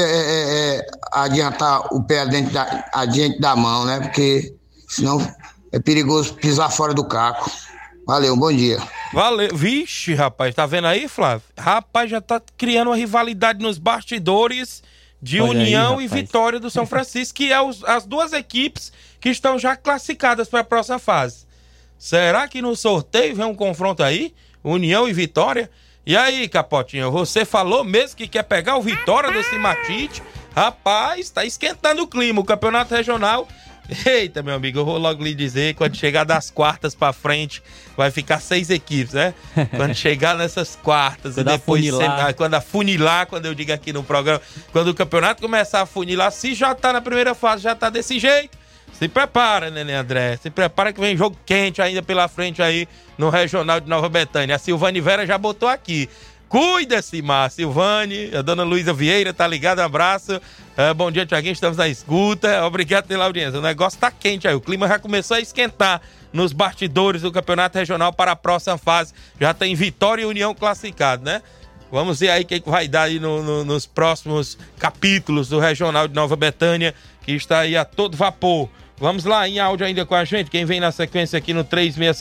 adiantar o pé adiante da mão, né? Porque senão é perigoso pisar fora do caco. Valeu, bom dia. Valeu. Vixe, rapaz, tá vendo aí, Flávio? Rapaz, já tá criando uma rivalidade nos bastidores de Olha União aí, e Vitória do São Francisco, que é as duas equipes que estão já classificadas para a próxima fase. Será que no sorteio vem um confronto aí? União e Vitória? E aí, Capotinho, você falou mesmo que quer pegar o Vitória desse Matite? Rapaz, tá esquentando o clima, o campeonato regional. Eita, meu amigo, eu vou logo lhe dizer, quando chegar das quartas pra frente, vai ficar 6 equipes, né? Quando chegar nessas quartas e depois quando afunilar, quando eu digo aqui no programa, quando o campeonato começar a afunilar, se já tá na primeira fase, já tá desse jeito, se prepara, Nenê André, se prepara que vem jogo quente ainda pela frente aí no Regional de Nova Betânia. A Silvane Vera já botou aqui. Cuida-se, Márcio. Silvane, a dona Luísa Vieira, tá ligado? Um abraço. Bom dia, Tiaguinho, estamos na escuta. Obrigado pela audiência. O negócio tá quente aí, o clima já começou a esquentar nos bastidores do Campeonato Regional para a próxima fase. Já tem Vitória e União classificado, né? Vamos ver aí o que vai dar aí nos próximos capítulos do Regional de Nova Betânia, que está aí a todo vapor. Vamos lá, em áudio ainda com a gente, quem vem na sequência aqui no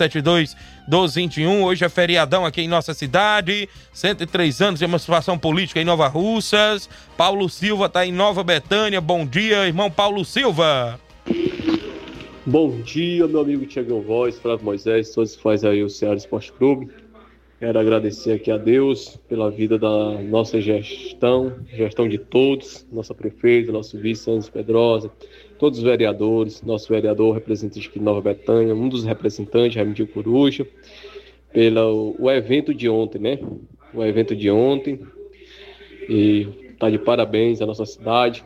3672-1221, hoje é feriadão aqui em nossa cidade, 103 anos de emancipação política em Nova Russas. Paulo Silva está em Nova Betânia. Bom dia, irmão Paulo Silva. Bom dia, meu amigo Tiagão Voz, Flávio Moisés, todos que fazem aí o Ceará Esporte Clube. Quero agradecer aqui a Deus pela vida da nossa gestão de todos, nossa prefeita, nosso vice, Santos Pedrosa, todos os vereadores, nosso vereador representante aqui de Nova Betânia, um dos representantes, Raimundo Coruja, pelo o evento de ontem, né? O evento de ontem, e tá de parabéns à nossa cidade,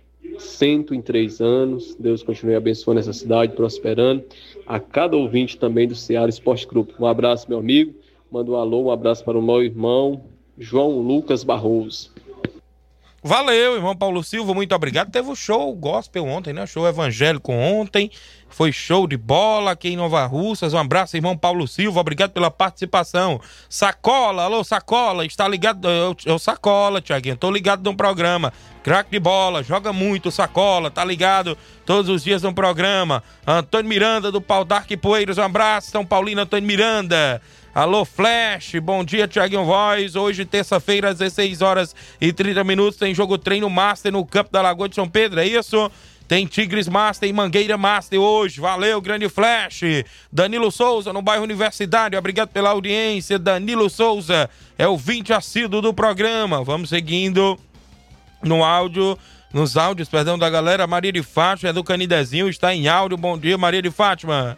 103 anos, Deus continue abençoando essa cidade, prosperando, a cada ouvinte também do Ceará Esporte Clube. Um abraço, meu amigo. Manda um alô, um abraço para o meu irmão João Lucas Barroso. Valeu, irmão Paulo Silva, muito obrigado. Teve o show gospel ontem, né? Show evangélico ontem. Foi show de bola aqui em Nova Russas. Um abraço, irmão Paulo Silva. Obrigado pela participação. Sacola, alô, Sacola. Está ligado? Eu Sacola, Tiaguinho. Tô ligado no programa. Craque de bola, joga muito, Sacola. Tá ligado todos os dias no programa. Antônio Miranda, do Pau Dark Poeiras. Um abraço, São Paulino, Antônio Miranda. Alô, Flash, bom dia, Tiaguinho Voz. Hoje, terça-feira, às 16h30, tem jogo treino Master no campo da Lagoa de São Pedro, é isso? Tem Tigres Master e Mangueira Master hoje. Valeu, grande Flash. Danilo Souza, no bairro Universitário. Obrigado pela audiência. Danilo Souza é o ouvinte assíduo do programa. Vamos seguindo nos áudios da galera. Maria de Fátima, é do Canidezinho, está em áudio. Bom dia, Maria de Fátima.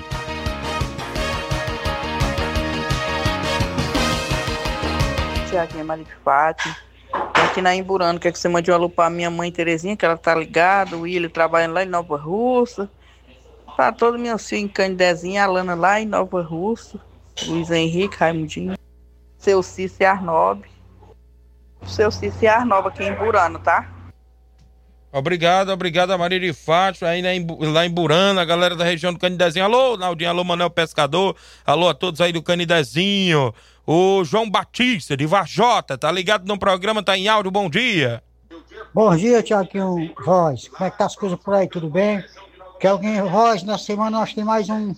Tiaguinho, Maria de Fátima. Aqui na Imburano, quer que você mande um alô pra minha mãe Terezinha, que ela tá ligada, o William trabalhando lá em Nova Russa. Pra todos meus filhos em Candezinha, a Alana lá em Nova Russa, Luiz Henrique, Raimundinho, seu Cício e Arnob. Seu Cício e Arnob aqui em Imburano, tá? Obrigado a Maria de Fátima, aí lá em Burana, a galera da região do Canidezinho. Alô, Naldinho, alô, Manuel Pescador, alô a todos aí do Canidezinho. O João Batista, de Varjota, tá ligado no programa, tá em áudio, bom dia. Bom dia, Tiaguinho Voz, como é que tá as coisas por aí, tudo bem? Tiaguinho Voz, na semana nós temos mais um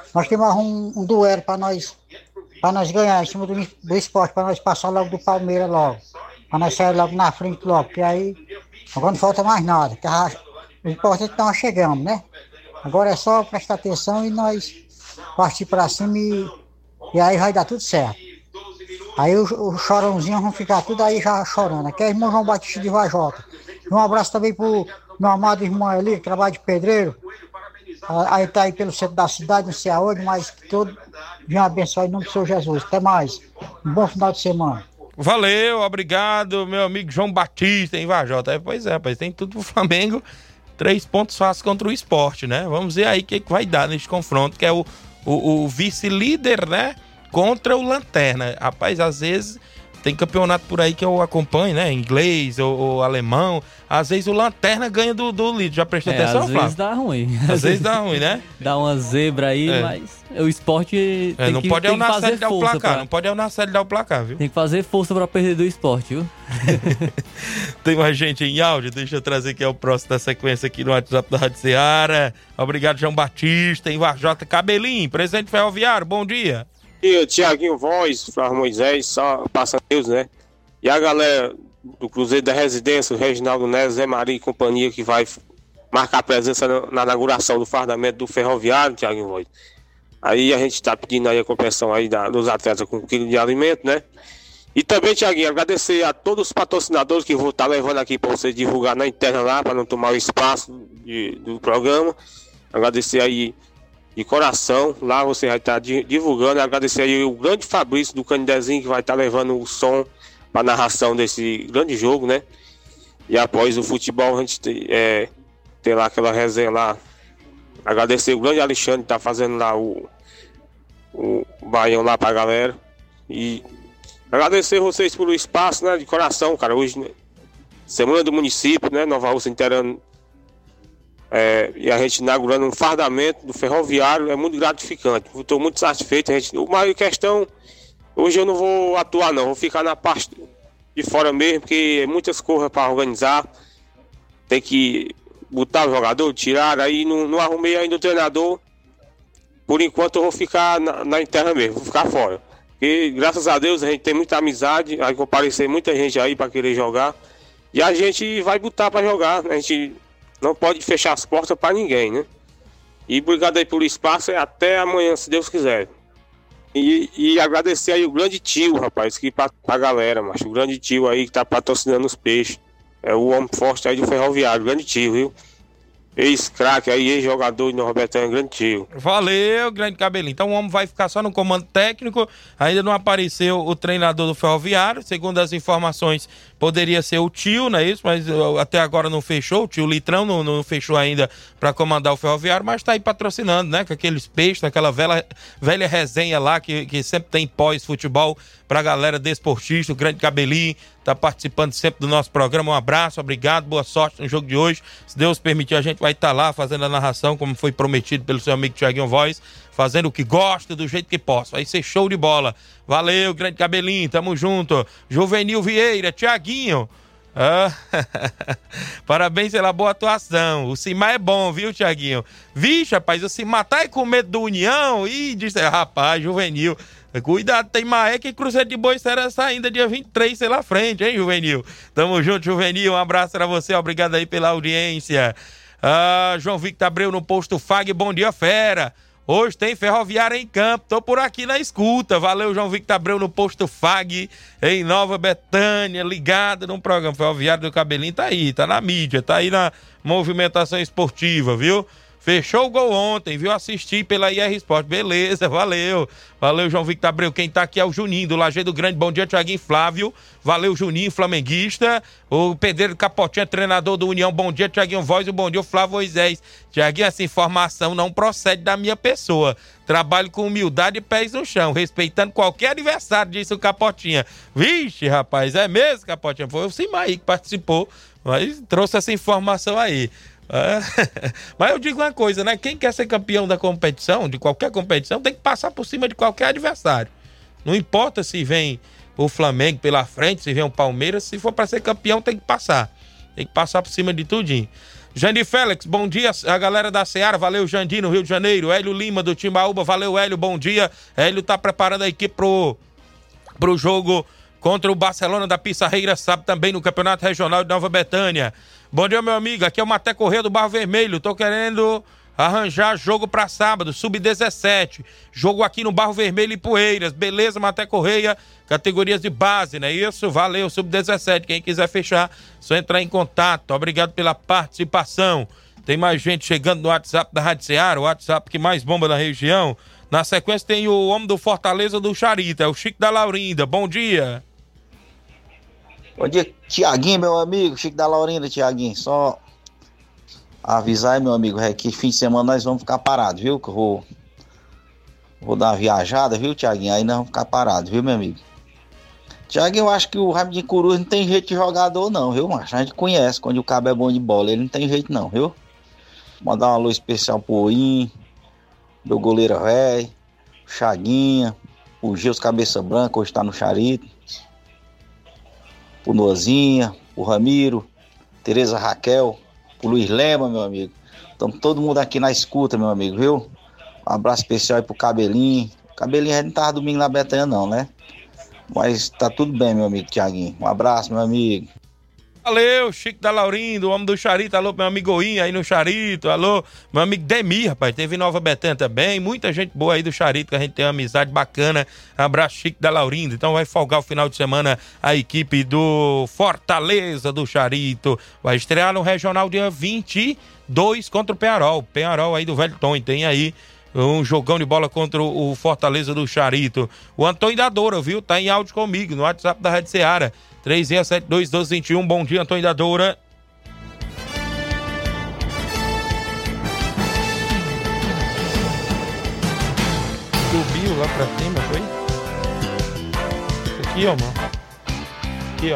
duelo pra nós ganhar em cima do esporte, pra nós passar logo do Palmeiras logo, pra nós sair logo na frente logo, porque aí agora não falta mais nada, que o importante é que nós chegamos, né? Agora é só prestar atenção e nós partir pra cima e aí vai dar tudo certo. Aí o chorãozinho vão ficar tudo aí já chorando. Aqui é o irmão João Batista de Vajota. Um abraço também pro meu amado irmão ali, que trabalha de pedreiro. Aí tá aí pelo centro da cidade, não sei aonde, mas que todo venha abençoar em nome do Senhor Jesus. Até mais. Um bom final de semana. Valeu, obrigado, meu amigo João Batista em Vajota. Pois é, tem tudo pro Flamengo. 3 pontos fáceis contra o Sport, né? Vamos ver aí o que vai dar nesse confronto, que é o vice-líder, né? Contra o Lanterna. Rapaz, às vezes tem campeonato por aí que eu acompanho, né? Inglês ou alemão. Às vezes o Lanterna ganha do líder. Já prestou atenção, Flávio? Às vezes dá ruim. Às vezes dá ruim, né? Dá uma zebra aí, mas o esporte tem que fazer força. Não pode na série dar o placar, viu? Tem que fazer força pra perder do esporte, viu? Tem mais gente em áudio. Deixa eu trazer aqui o próximo da sequência aqui no WhatsApp da Rádio Ceará. Obrigado, João Batista, em Varjota, Cabelinho, presente ferroviário. Bom dia. Tiaguinho Voz, Flávio Moisés, só passa Deus, né? E a galera do Cruzeiro da Residência, o Reginaldo Neves, Zé Maria e companhia, que vai marcar presença na inauguração do fardamento do ferroviário, Tiaguinho Voz. Aí a gente tá pedindo aí a compreensão aí dos atletas com 1 quilo de alimento, né? E também, Tiaguinho, agradecer a todos os patrocinadores que vou estar levando aqui para você divulgar na interna lá, para não tomar o espaço do programa. Agradecer aí de coração, lá você vai estar divulgando. Agradecer aí o grande Fabrício do Canidezinho, que vai estar levando o som para a narração desse grande jogo, né? E após o futebol a gente tem lá aquela resenha lá. Agradecer o grande Alexandre que está fazendo lá o baião lá para a galera. E Agradecer vocês pelo espaço, né, de coração, cara. Hoje, né, semana do município, né, Nova Russa inteirando, e a gente inaugurando um fardamento do ferroviário, é muito gratificante. Estou muito satisfeito. A maior questão, hoje eu não vou atuar não, vou ficar na parte de fora mesmo, porque muitas coisas para organizar, tem que botar o jogador, tirar, aí não arrumei ainda o treinador. Por enquanto eu vou ficar na interna mesmo, vou ficar fora. Porque graças a Deus a gente tem muita amizade, vai comparecer muita gente aí para querer jogar. E a gente vai botar para jogar, a gente não pode fechar as portas para ninguém, né? E obrigado aí pelo espaço, até amanhã, se Deus quiser. E agradecer aí o grande tio, rapaz, que pra galera, macho, o grande tio aí que tá patrocinando os peixes. É o homem forte aí do ferroviário, grande tio, viu? Ex-craque aí, ex-jogador de Nova Betânia, grande tio. Valeu, grande Cabelinho. Então o homem vai ficar só no comando técnico. Ainda não apareceu o treinador do ferroviário. Segundo as informações, poderia ser o tio, não é isso? Mas até agora não fechou. O tio Litrão não fechou ainda para comandar o ferroviário, mas tá aí patrocinando, né? Com aqueles peixes, aquela velha resenha lá que sempre tem pós-futebol pra galera desportista. O grande Cabelinho tá participando sempre do nosso programa. Um abraço, obrigado, boa sorte no jogo de hoje. Se Deus permitir, a gente vai estar lá fazendo a narração, como foi prometido pelo seu amigo Thiaguinho Voz, fazendo o que gosta, do jeito que possa. Vai ser show de bola. Valeu, grande Cabelinho, tamo junto. Juvenil Vieira, Thiaguinho. Parabéns pela boa atuação. O Cimar é bom, viu, Thiaguinho? Vixe, rapaz, o Cimar tá aí com medo do União. Ih, disse, rapaz, Juvenil. Cuidado, tem Maé que Cruzeiro de Boa Serra ainda dia 23, sei lá frente, hein, Juvenil? Tamo junto, Juvenil, um abraço pra você, obrigado aí pela audiência. João Victor Abreu no posto FAG, bom dia, fera. Hoje tem ferroviária em campo, tô por aqui na escuta. Valeu, João Victor Abreu no posto FAG, em Nova Betânia, ligado no programa Ferroviário do Cabelinho, tá aí, tá na mídia, tá aí na movimentação esportiva, viu? Fechou o gol ontem, viu? Assisti pela IR Sport. Beleza, valeu. Valeu, João Victor Abreu. Quem tá aqui é o Juninho, do Lajeado Grande. Bom dia, Thiaguinho Flávio. Valeu, Juninho, flamenguista. O Pedreiro Capotinha, treinador do União. Bom dia, Thiaguinho Voz. Bom dia, Flávio Moisés. Thiaguinho, essa informação não procede da minha pessoa. Trabalho com humildade e pés no chão, respeitando qualquer adversário, disse o Capotinha. Vixe, rapaz, é mesmo, Capotinha? Foi o Simaí que participou, mas trouxe essa informação aí. Mas eu digo uma coisa, né? Quem quer ser campeão da competição, de qualquer competição, tem que passar por cima de qualquer adversário. Não importa se vem o Flamengo pela frente, se vem o Palmeiras, se for para ser campeão tem que passar. Tem que passar por cima de tudinho. Jandir Félix, bom dia, a galera da Seara, valeu Jandir no Rio de Janeiro. Hélio Lima do Timbaúba, valeu Hélio, bom dia. Hélio tá preparando a equipe pro jogo contra o Barcelona da Pissarreira, sábado também no Campeonato Regional de Nova Betânia. Bom dia, meu amigo, aqui é o Maté Correia do Barro Vermelho, tô querendo arranjar jogo pra sábado, sub-17, jogo aqui no Barro Vermelho e Poeiras, beleza, Maté Correia, categorias de base, não é isso? Valeu, sub-17, quem quiser fechar, só entrar em contato, obrigado pela participação. Tem mais gente chegando no WhatsApp da Rádio Seara, o WhatsApp que mais bomba na região. Na sequência tem o homem do Fortaleza do Charita, é o Chico da Laurinda, bom dia. Bom dia, Tiaguinho, meu amigo, Chico da Laurinda, Tiaguinho, só avisar aí, meu amigo, que fim de semana nós vamos ficar parados, viu, que eu vou dar uma viajada, viu, Tiaguinho, aí nós vamos ficar parados, viu, meu amigo. Tiaguinho, eu acho que o Raimundo de Coruja não tem jeito de jogador não, viu, macho, a gente conhece, quando o cabo é bom de bola, ele não tem jeito não, viu. Mandar uma luz especial pro Oim, do goleiro velho, Chaguinha, o Gilson Cabeça Branca, hoje tá no Charito, o Nozinha, o Ramiro, Tereza Raquel, o Luiz Lema, meu amigo. Estamos todo mundo aqui na escuta, meu amigo, viu? Um abraço especial aí pro Cabelinho. O Cabelinho a gente não tava domingo na Betânia não, né? Mas tá tudo bem, meu amigo Tiaguinho. Um abraço, meu amigo. Valeu, Chico da Laurinda, o homem do Charito, alô, meu amigo Oinho aí no Charito, alô, meu amigo Demir, rapaz, teve em Nova Betânia também, muita gente boa aí do Charito, que a gente tem uma amizade bacana, abraço, Chico da Laurinda. Então vai folgar o final de semana a equipe do Fortaleza do Charito, vai estrear no Regional dia 22 contra o Penharol aí do Velho Tonho, tem aí um jogão de bola contra o Fortaleza do Charito. O Antônio da Doura, viu, tá em áudio comigo, no WhatsApp da Rádio Seara, 3672-1221. Bom dia, Antônio da Doura. Subiu lá pra cima, foi? Aqui, ó, mano. Aqui, ó.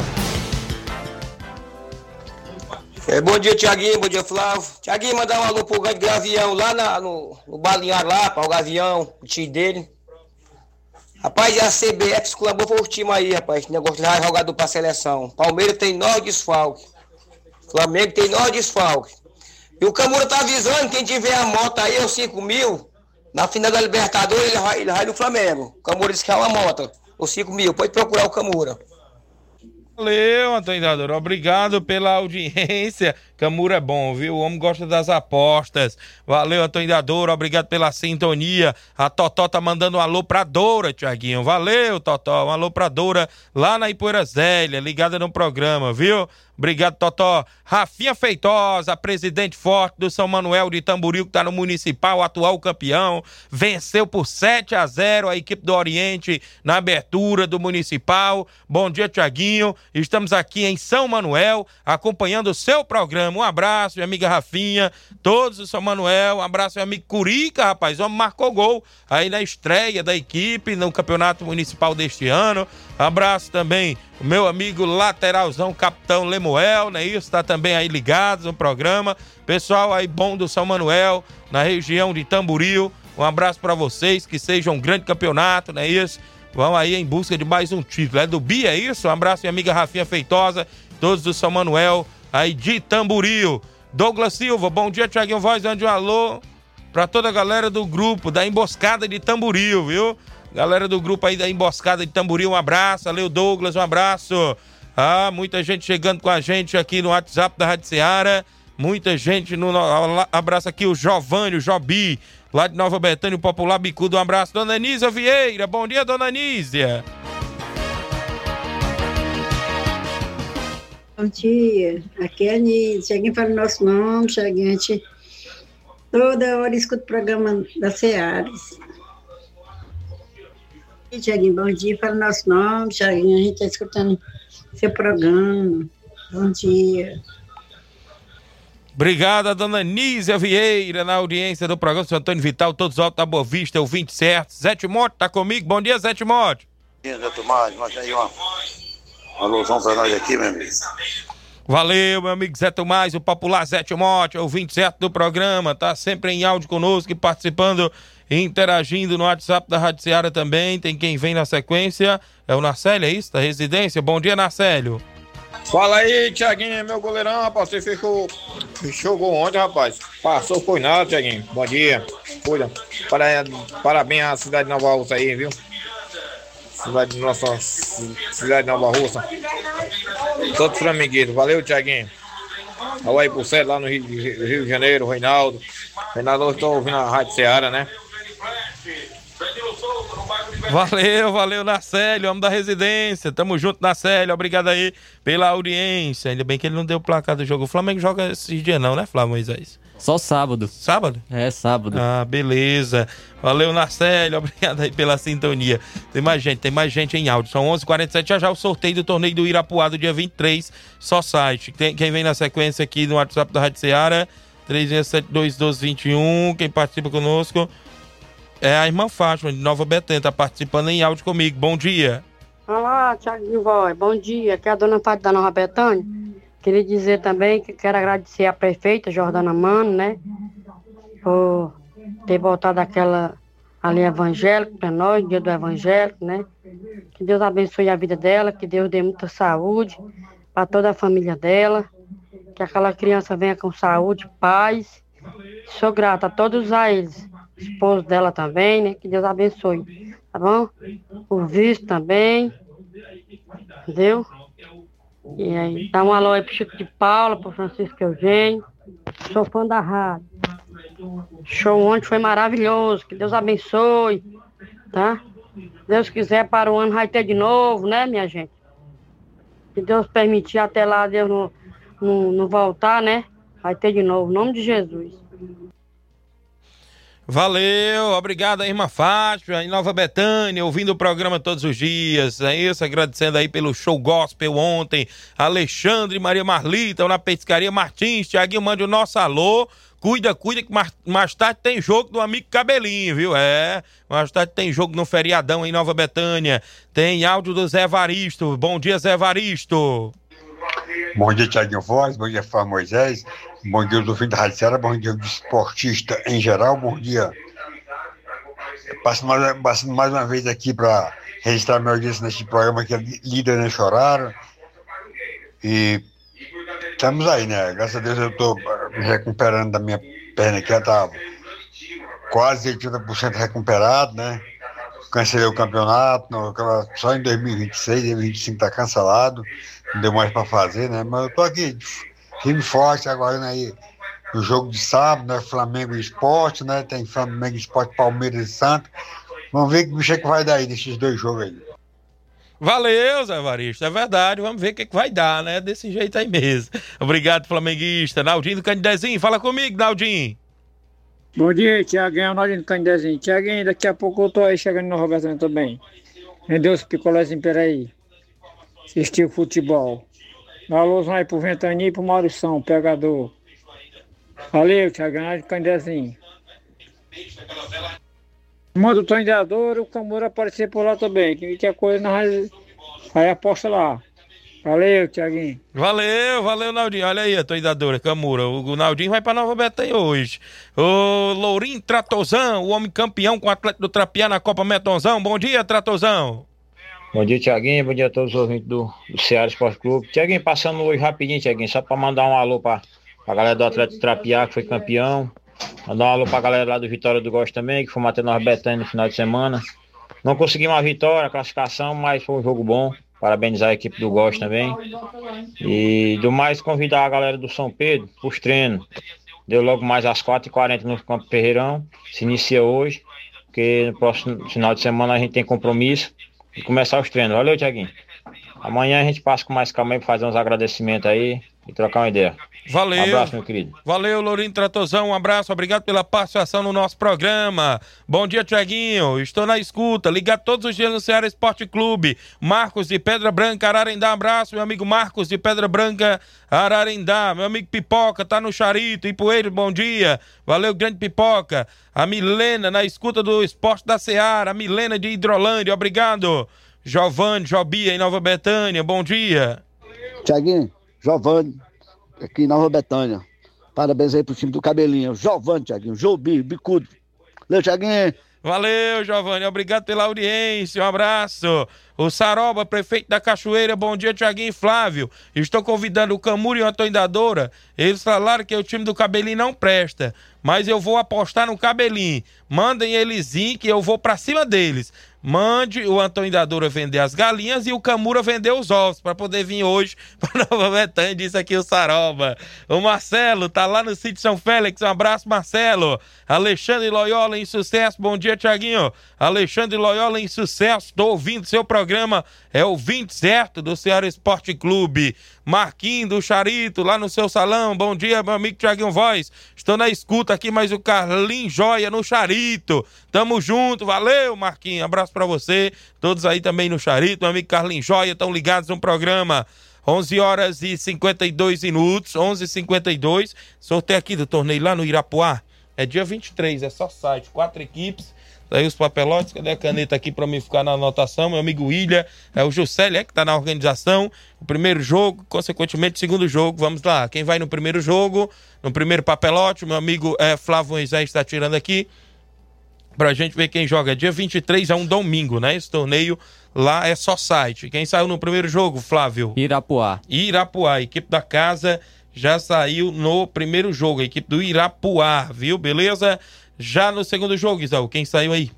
Bom dia, Tiaguinho, bom dia, Flávio. Tiaguinho, mandar um alô pro grande Gavião lá no Balinhário lá, para o Gavião, o tio dele. Rapaz, e a CBF esculambou foi o time aí, rapaz, esse negócio de jogador pra seleção. Palmeiras tem 9 desfalques. Flamengo tem 9 desfalques. E o Camura tá avisando, quem tiver a moto aí, os 5 mil, na final da Libertadores, ele vai no Flamengo. O Camura disse que é uma moto, os 5 mil, pode procurar o Camura. Valeu, Antônio Dador. Obrigado pela audiência. Camura é bom, viu? O homem gosta das apostas. Valeu, Antônio Dador. Obrigado pela sintonia. A Totó tá mandando um alô pra Doura, Tiaguinho. Valeu, Totó. Um alô pra Doura lá na Ipoeira Zélia, ligada no programa, viu? Obrigado, Totó. Rafinha Feitosa, presidente forte do São Manuel de Tamboril, que está no Municipal, atual campeão. Venceu por 7-0 a equipe do Oriente na abertura do Municipal. Bom dia, Tiaguinho. Estamos aqui em São Manuel, acompanhando o seu programa. Um abraço, minha amiga Rafinha. Todos do São Manuel. Um abraço, meu amigo Curica, rapaz. O homem marcou gol aí na estreia da equipe no Campeonato Municipal deste ano. Abraço também o meu amigo lateralzão, capitão Lemuel, né? Isso, tá também aí ligado no programa. Pessoal aí bom do São Manuel, na região de Tamboril. Um abraço para vocês, que seja um grande campeonato, né? Isso. Vão aí em busca de mais um título. É do Bia, é isso? Um abraço, minha amiga Rafinha Feitosa, todos do São Manuel aí de Tamboril. Douglas Silva, bom dia, Tiaguinho Voz, dando um alô pra toda a galera do grupo da Emboscada de Tamboril, viu? Galera do grupo aí da Emboscada de Tamboril, um abraço. Valeu, Douglas, um abraço. Muita gente chegando com a gente aqui no WhatsApp da Rádio Ceará. Muita gente no abraço aqui, o Giovanni, o Jobi, lá de Nova Betânia, o Popular Bicudo. Um abraço, dona Anísia Vieira. Bom dia, dona Anísia. Bom dia, aqui é a Anísia. Cheguei para o nosso nome, cheguei, a gente toda hora escuta o programa da Ceará. Tiaguinho, bom dia, fala o nosso nome, Tiaguinho, a gente está escutando seu programa. Bom dia. Obrigado, dona Nízia Vieira, na audiência do programa São Antônio Vital, todos altos da Boa Vista, ouvinte certo. Zé Timóteo tá comigo, bom dia, Zé Timóteo. Bom dia, Zé Tomás, mas aí uma alusão pra nós aqui, meu amigo. Valeu, meu amigo Zé Tomás, o popular Zé Timóteo, ouvinte certo do programa, tá sempre em áudio conosco e participando, interagindo no WhatsApp da Rádio Ceará também. Tem quem vem na sequência, é o Narcélio, é isso? Da Residência. Bom dia, Narcélio. Fala aí, Tiaguinho, meu goleirão, rapaz, você fechou o gol ontem, rapaz. Passou, foi nada, Tiaguinho. Bom dia, cuida. Parabéns à cidade de Nova Russa aí, viu? Nossa cidade de Nova Russa. Todos flamenguistas, valeu, Tiaguinho. Alô aí pro Célio, lá no Rio de Janeiro, Reinaldo. Reinaldo, eu estou ouvindo a Rádio Ceará, né? Valeu, Narcélio, homem da Residência. Tamo junto, Narcélio. Obrigado aí pela audiência. Ainda bem que ele não deu o placar do jogo. O Flamengo joga esses dias não, né, Flávio Moisés? Só sábado. Sábado? É, sábado. Beleza. Valeu, Narcélio. Obrigado aí pela sintonia. Tem mais gente em áudio. São 11h47. Já o sorteio do torneio do Irapuá do dia 23. Só site. Quem vem na sequência aqui no WhatsApp da Rádio Ceará, 36721221. Quem participa conosco é a irmã Fátima, de Nova Betânia. Tá participando em áudio comigo. Bom dia. Olá, Tiaguinho Voz. Bom dia. Aqui é a dona Fátima da Nova Betânia. Queria dizer também que quero agradecer a prefeita Jordana Mano, né? Por ter voltado aquela ali evangélica para nós, dia do evangélico, né? Que Deus abençoe a vida dela, que Deus dê muita saúde para toda a família dela, que aquela criança venha com saúde, paz. Sou grata a todos eles, esposo dela também, né? Que Deus abençoe, tá bom? O vice também, entendeu? E aí, dá um alô aí pro Chico de Paula, pro Francisco Eugênio. Sou fã da rádio. Show ontem foi maravilhoso. Que Deus abençoe, tá? Deus quiser, para o ano vai ter de novo, né, minha gente? Se Deus permitir, até lá Deus não voltar, né? Vai ter de novo, em nome de Jesus. Valeu, obrigado aí, irmã Fátima, em Nova Betânia, ouvindo o programa todos os dias, é isso, agradecendo aí pelo show gospel ontem, Alexandre e Maria Marlita, na Pescaria Martins. Tiaguinho, mande o nosso alô Cuida, que mais tarde tem jogo do amigo Cabelinho, viu? Mais tarde tem jogo no feriadão em Nova Betânia. Tem áudio do Zé Evaristo. Bom dia, Zé Evaristo. Bom dia, Thiaguinho Voz, bom dia, Flávio Moisés, bom dia do fim da Rádio Ceará, bom dia do esportista em geral, bom dia. Passando mais uma vez aqui para registrar minha audiência neste programa que é Líder Não Choraram. E estamos aí, né? Graças a Deus eu estou me recuperando da minha perna que já estava quase 80% recuperado, né? Cancelei o campeonato, só em 2026, 2025 está cancelado, não deu mais para fazer, né? Mas eu estou aqui, firme e forte, aguardando aí o jogo de sábado, né? Flamengo e Sport, né? Tem Flamengo e Sport, Palmeiras e Santos. Vamos ver que bicho é que vai dar aí desses dois jogos aí. Valeu, Zé Evaristo, é verdade, vamos ver o que vai dar, né? Desse jeito aí mesmo. Obrigado, flamenguista. Naldinho do Candidezinho, fala comigo, Naldinho. Bom dia, Tiaguinho, Naldinho do Candidezinho. Tiaguinho, daqui a pouco eu tô aí chegando no Roberto também. Vendeu os picolézinhos, peraí. Assistir o futebol. Dá alôzão aí pro Ventania e pro Maurição, pegador. Valeu, Tiaguinho, Naldinho do Candidezinho. Manda o Tondeador, o Camura aparecer por lá também. Qualquer coisa nós aí aposta lá. Valeu, Tiaguinho. Valeu, Naldinho. Olha aí a Tondeadora, Camura. O Naldinho vai pra Nova Betânia hoje. O Lourinho Tratozão, o homem campeão com o Atlético do Trapiá na Copa Metonzão. Bom dia, Tratozão. Bom dia, Tiaguinho. Bom dia a todos os ouvintes do Ceará Esporte Clube. Tiaguinho, passando hoje rapidinho, Tiaguinho, só pra mandar um alô pra galera do Atlético do Trapiá, que foi campeão. Mandar um alô pra galera lá do Vitória do Gosto também, que foi até Nova Betânia no final de semana. Não conseguimos a vitória, a classificação, mas foi um jogo bom. Parabenizar a equipe do Gosto também. E do mais, convidar a galera do São Pedro para os treinos. Deu logo mais às 4h40 no Campo Ferreirão. Se inicia hoje, porque no próximo final de semana a gente tem compromisso de começar os treinos. Valeu, Tiaguinho. Amanhã a gente passa com mais calma aí para fazer uns agradecimentos aí e trocar uma ideia. Valeu. Um abraço, meu querido. Valeu, Lourinho Tratozão. Um abraço, obrigado pela participação no nosso programa. Bom dia, Tiaguinho. Estou na escuta, ligado todos os dias no Ceará Esporte Clube. Marcos de Pedra Branca, Ararendá. Abraço, meu amigo Marcos de Pedra Branca, Ararendá. Meu amigo Pipoca, tá no Charito. Ipueiro, bom dia. Valeu, grande Pipoca. A Milena, na escuta do Esporte da Ceará. A Milena de Hidrolândia, obrigado. Giovanni, Jobia, em Nova Betânia, bom dia. Tiaguinho, Giovanni, aqui em Nova Betânia. Parabéns aí pro time do Cabelinho. Giovanni, Tiaguinho, Jobi, Bicudo. Valeu, Tiaguinho. Valeu, Giovanni. Obrigado pela audiência. Um abraço. O Saroba, prefeito da Cachoeira. Bom dia, Tiaguinho e Flávio. Estou convidando o Camuro e o Antônio da Doura. Eles falaram que o time do Cabelinho não presta, mas eu vou apostar no Cabelinho. Mandem eles ir que eu vou pra cima deles. Mande o Antônio da Doura vender as galinhas e o Camura vender os ovos para poder vir hoje para Nova Betânia, disse aqui o Saroba. O Marcelo tá lá no sítio São Félix, um abraço, Marcelo. Alexandre Loyola em sucesso, bom dia, Tiaguinho. Alexandre Loyola em sucesso, tô ouvindo seu programa, é o 20 certo do Ceará Esporte Clube. Marquinhos do Charito, lá no seu salão, bom dia, meu amigo Tiaguinho Voz. Estou na escuta aqui, mas o Carlinhos Joia no Charito. Tamo junto, valeu, Marquinhos, abraço pra você, todos aí também no Charito, meu amigo Carlinhos Joia, estão ligados no programa. 11h52, 11h52, sorteio aqui do torneio lá no Irapuá, é dia 23, é só site, 4 equipes, daí os papelotes, cadê a caneta aqui pra mim ficar na anotação, meu amigo William, é o Juscelio, que tá na organização, o primeiro jogo, consequentemente o segundo jogo, vamos lá, quem vai no primeiro jogo, no primeiro papelote, meu amigo Flávio Moisés está tirando aqui, pra gente ver quem joga. Dia 23 é um domingo, né? Esse torneio lá é só site. Quem saiu no primeiro jogo, Flávio? Irapuá. A equipe da casa já saiu no primeiro jogo, a equipe do Irapuá, viu? Beleza? Já no segundo jogo, Isaú, quem saiu aí?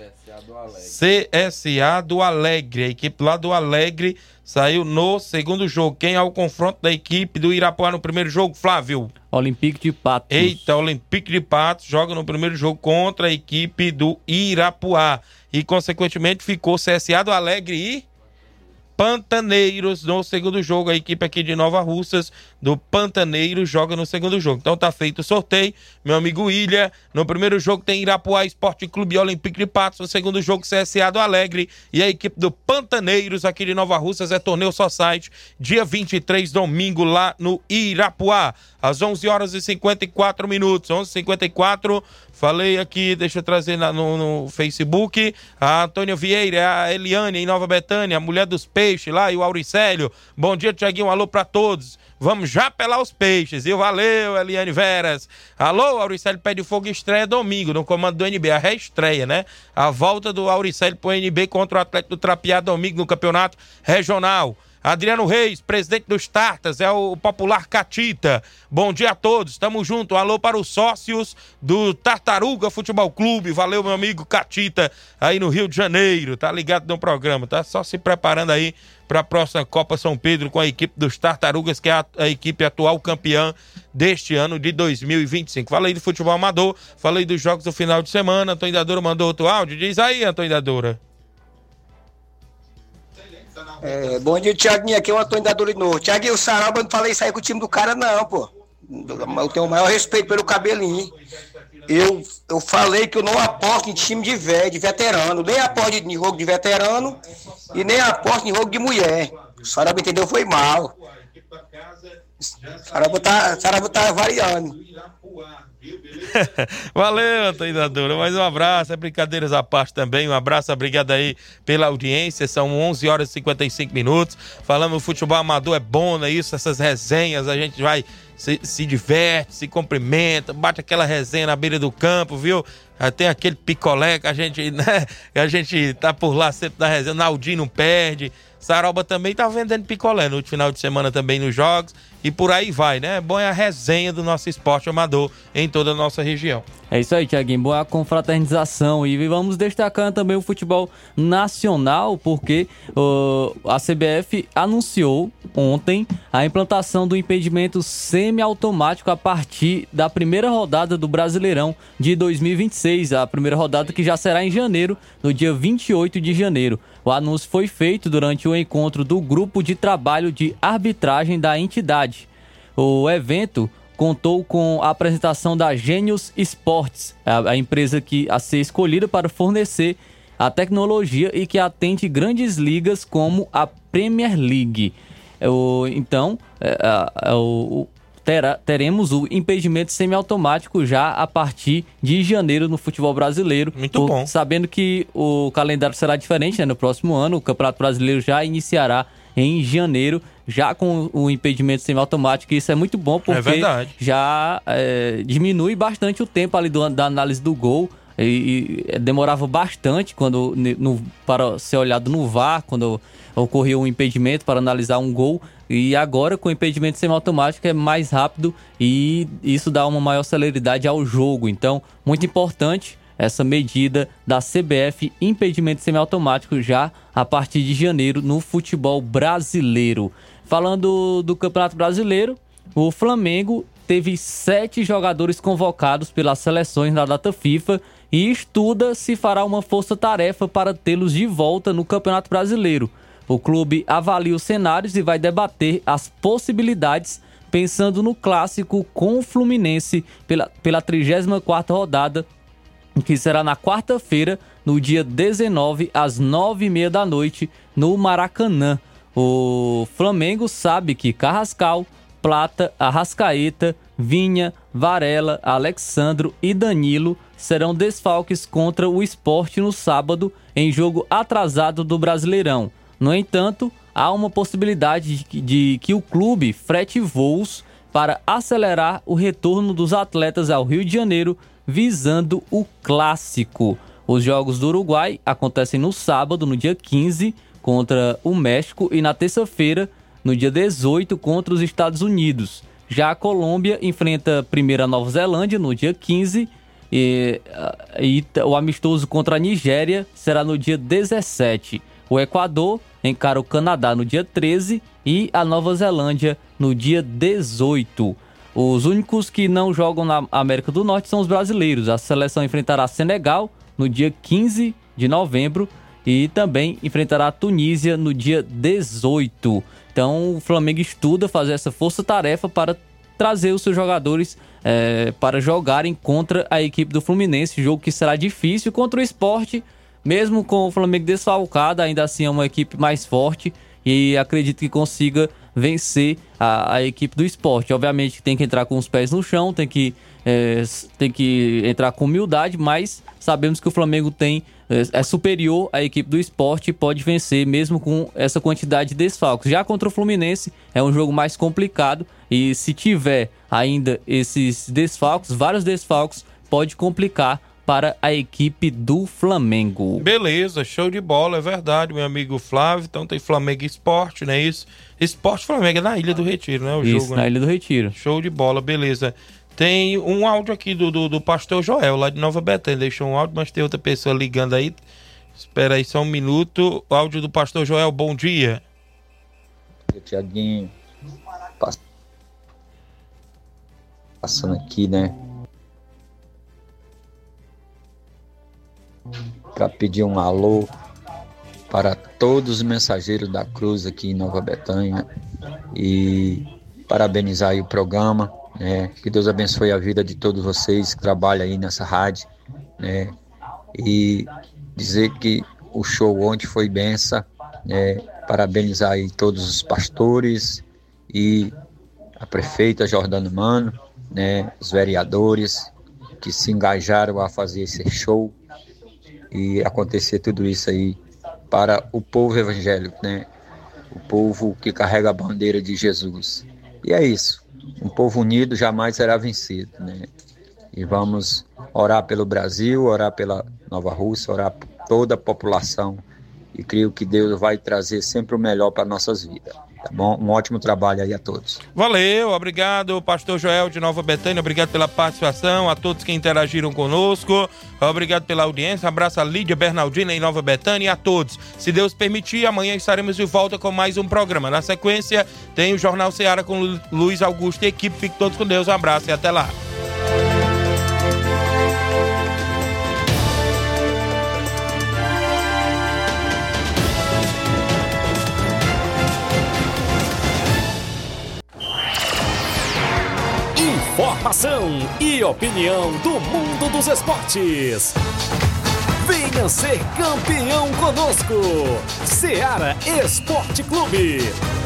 CSA do Alegre. A equipe lá do Alegre saiu no segundo jogo. Quem é o confronto da equipe do Irapuá no primeiro jogo, Flávio? Olympique de Patos. Eita, Olympique de Patos joga no primeiro jogo contra a equipe do Irapuá. E, consequentemente, ficou CSA do Alegre e Pantaneiros no segundo jogo. A equipe aqui de Nova Russas do Pantaneiro joga no segundo jogo. Então tá feito o sorteio, meu amigo William. No primeiro jogo tem Irapuá Esporte Clube e Olympique de Patos. No segundo jogo, CSA do Alegre e a equipe do Pantaneiros aqui de Nova Russas. É torneio Society, dia 23, domingo, lá no Irapuá, às 11h54. 11h54. Falei aqui, deixa eu trazer no Facebook, a Antônia Vieira, a Eliane em Nova Betânia, a mulher dos peixes lá e o Auricélio. Bom dia, Tiaguinho, alô pra todos. Vamos já pelar os peixes, viu? Valeu, Eliane Veras. Alô, Auricélio Pé de Fogo estreia domingo no comando do NB, a reestreia, né? A volta do Auricélio pro NB contra o Atlético do Trapiá domingo no campeonato regional. Adriano Reis, presidente dos Tartas, é o popular Catita. Bom dia a todos, tamo junto. Alô para os sócios do Tartaruga Futebol Clube. Valeu, meu amigo Catita, aí no Rio de Janeiro. Tá ligado no programa, tá só se preparando aí para a próxima Copa São Pedro com a equipe dos Tartarugas, que é a equipe atual campeã deste ano de 2025. Falei do futebol amador, falei dos jogos do final de semana. Antônio Dadora mandou outro áudio. Diz aí, Antônio Dadora. Bom dia, Tiaguinho, aqui é o Antônio da Dorinô. Tiaguinho, o Saraba, não falei isso aí com o time do cara não, pô. Eu tenho o maior respeito pelo Cabelinho. Eu falei que eu não aposto em time de velho, de veterano. Nem aposto em jogo de veterano e nem aposto em jogo de mulher. O Saraba entendeu, foi mal. O Saraba tá variando. Valeu, Antônio Dadora, mais um abraço, é brincadeiras à parte também, um abraço, obrigado aí pela audiência. São 11h55, falamos futebol amador, é bom, não é isso? Essas resenhas, a gente vai, se diverte, se cumprimenta, bate aquela resenha na beira do campo, viu? Tem aquele picolé que a gente, né, que a gente tá por lá sempre na resenha, Naldinho não perde, Saroba também tá vendendo picolé no final de semana também nos jogos e por aí vai, né? Bom é a resenha do nosso esporte amador em toda a nossa região. É isso aí, Tiaguinho, boa confraternização e vamos destacando também o futebol nacional, porque a CBF anunciou ontem a implantação do impedimento semiautomático a partir da primeira rodada do Brasileirão de 2026, a primeira rodada que já será em janeiro, no dia 28 de janeiro. O anúncio foi feito durante o encontro do grupo de trabalho de arbitragem da entidade. O evento contou com a apresentação da Genius Sports, a empresa a ser escolhida para fornecer a tecnologia e que atende grandes ligas como a Premier League. Teremos o impedimento semiautomático já a partir de janeiro no futebol brasileiro. Muito bom. Sabendo que o calendário será diferente, né? No próximo ano, o Campeonato Brasileiro já iniciará em janeiro, já com o impedimento semiautomático. Isso é muito bom porque já diminui bastante o tempo ali da análise do gol. E demorava bastante para ser olhado no VAR, quando ocorria um impedimento para analisar um gol. E agora, com o impedimento semiautomático, é mais rápido e isso dá uma maior celeridade ao jogo. Então, muito importante essa medida da CBF, impedimento semiautomático já a partir de janeiro no futebol brasileiro. Falando do Campeonato Brasileiro, o Flamengo teve 7 jogadores convocados pelas seleções na data FIFA e estuda se fará uma força-tarefa para tê-los de volta no Campeonato Brasileiro. O clube avalia os cenários e vai debater as possibilidades pensando no clássico com o Fluminense pela 34ª rodada, que será na quarta-feira, no dia 19, às 9h30 da noite, no Maracanã. O Flamengo sabe que Carrascal, Plata, Arrascaeta, Vinha, Varela, Alexandro e Danilo serão desfalques contra o Sport no sábado, em jogo atrasado do Brasileirão. No entanto, há uma possibilidade de que o clube frete voos para acelerar o retorno dos atletas ao Rio de Janeiro, visando o clássico. Os Jogos do Uruguai acontecem no sábado, no dia 15, contra o México, e na terça-feira, no dia 18, contra os Estados Unidos. Já a Colômbia enfrenta primeiro a Nova Zelândia, no dia 15, e o amistoso contra a Nigéria será no dia 17. O Equador encara o Canadá no dia 13 e a Nova Zelândia no dia 18. Os únicos que não jogam na América do Norte são os brasileiros. A seleção enfrentará Senegal no dia 15 de novembro e também enfrentará a Tunísia no dia 18. Então o Flamengo estuda fazer essa força-tarefa para trazer os seus jogadores para jogarem contra a equipe do Fluminense, jogo que será difícil contra o Sport, mesmo com o Flamengo desfalcado, ainda assim é uma equipe mais forte e acredito que consiga vencer a equipe do Sport. Obviamente tem que entrar com os pés no chão, tem que entrar com humildade, mas sabemos que o Flamengo é superior à equipe do Sport e pode vencer mesmo com essa quantidade de desfalques. Já contra o Fluminense é um jogo mais complicado e se tiver ainda esses desfalques, vários desfalques, pode complicar para a equipe do Flamengo. Beleza, show de bola, é verdade, meu amigo Flávio. Então tem Flamengo e Sport, não é isso? Sport Flamengo é na Ilha do Retiro, né? Isso, na Ilha do Retiro. Show de bola, beleza. Tem um áudio aqui do pastor Joel, lá de Nova Betânia. Deixou um áudio, mas tem outra pessoa ligando aí. Espera aí só um minuto. O áudio do pastor Joel, bom dia. Tiaguinho, passando aqui, né? Para pedir um alô para todos os mensageiros da Cruz aqui em Nova Betânia e parabenizar aí o programa, né? Que Deus abençoe a vida de todos vocês que trabalham aí nessa rádio, né? E dizer que o show ontem foi benção, né? Parabenizar aí todos os pastores e a prefeita Jordana Mano, né? Os vereadores que se engajaram a fazer esse show e acontecer tudo isso aí para o povo evangélico, né? O povo que carrega a bandeira de Jesus. E é isso. Um povo unido jamais será vencido, né? E vamos orar pelo Brasil, orar pela Nova Rússia, orar por toda a população. E creio que Deus vai trazer sempre o melhor para nossas vidas. Tá bom? Um ótimo trabalho aí a todos. Valeu, obrigado, pastor Joel de Nova Betânia, obrigado pela participação, a todos que interagiram conosco, obrigado pela audiência, abraço a Lídia Bernardina em Nova Betânia e a todos. Se Deus permitir, amanhã estaremos de volta com mais um programa. Na sequência, tem o Jornal Ceará com Luiz Augusto e equipe. Fiquem todos com Deus, um abraço e até lá. Informação e opinião do mundo dos esportes. Venha ser campeão conosco. Ceará Esporte Clube.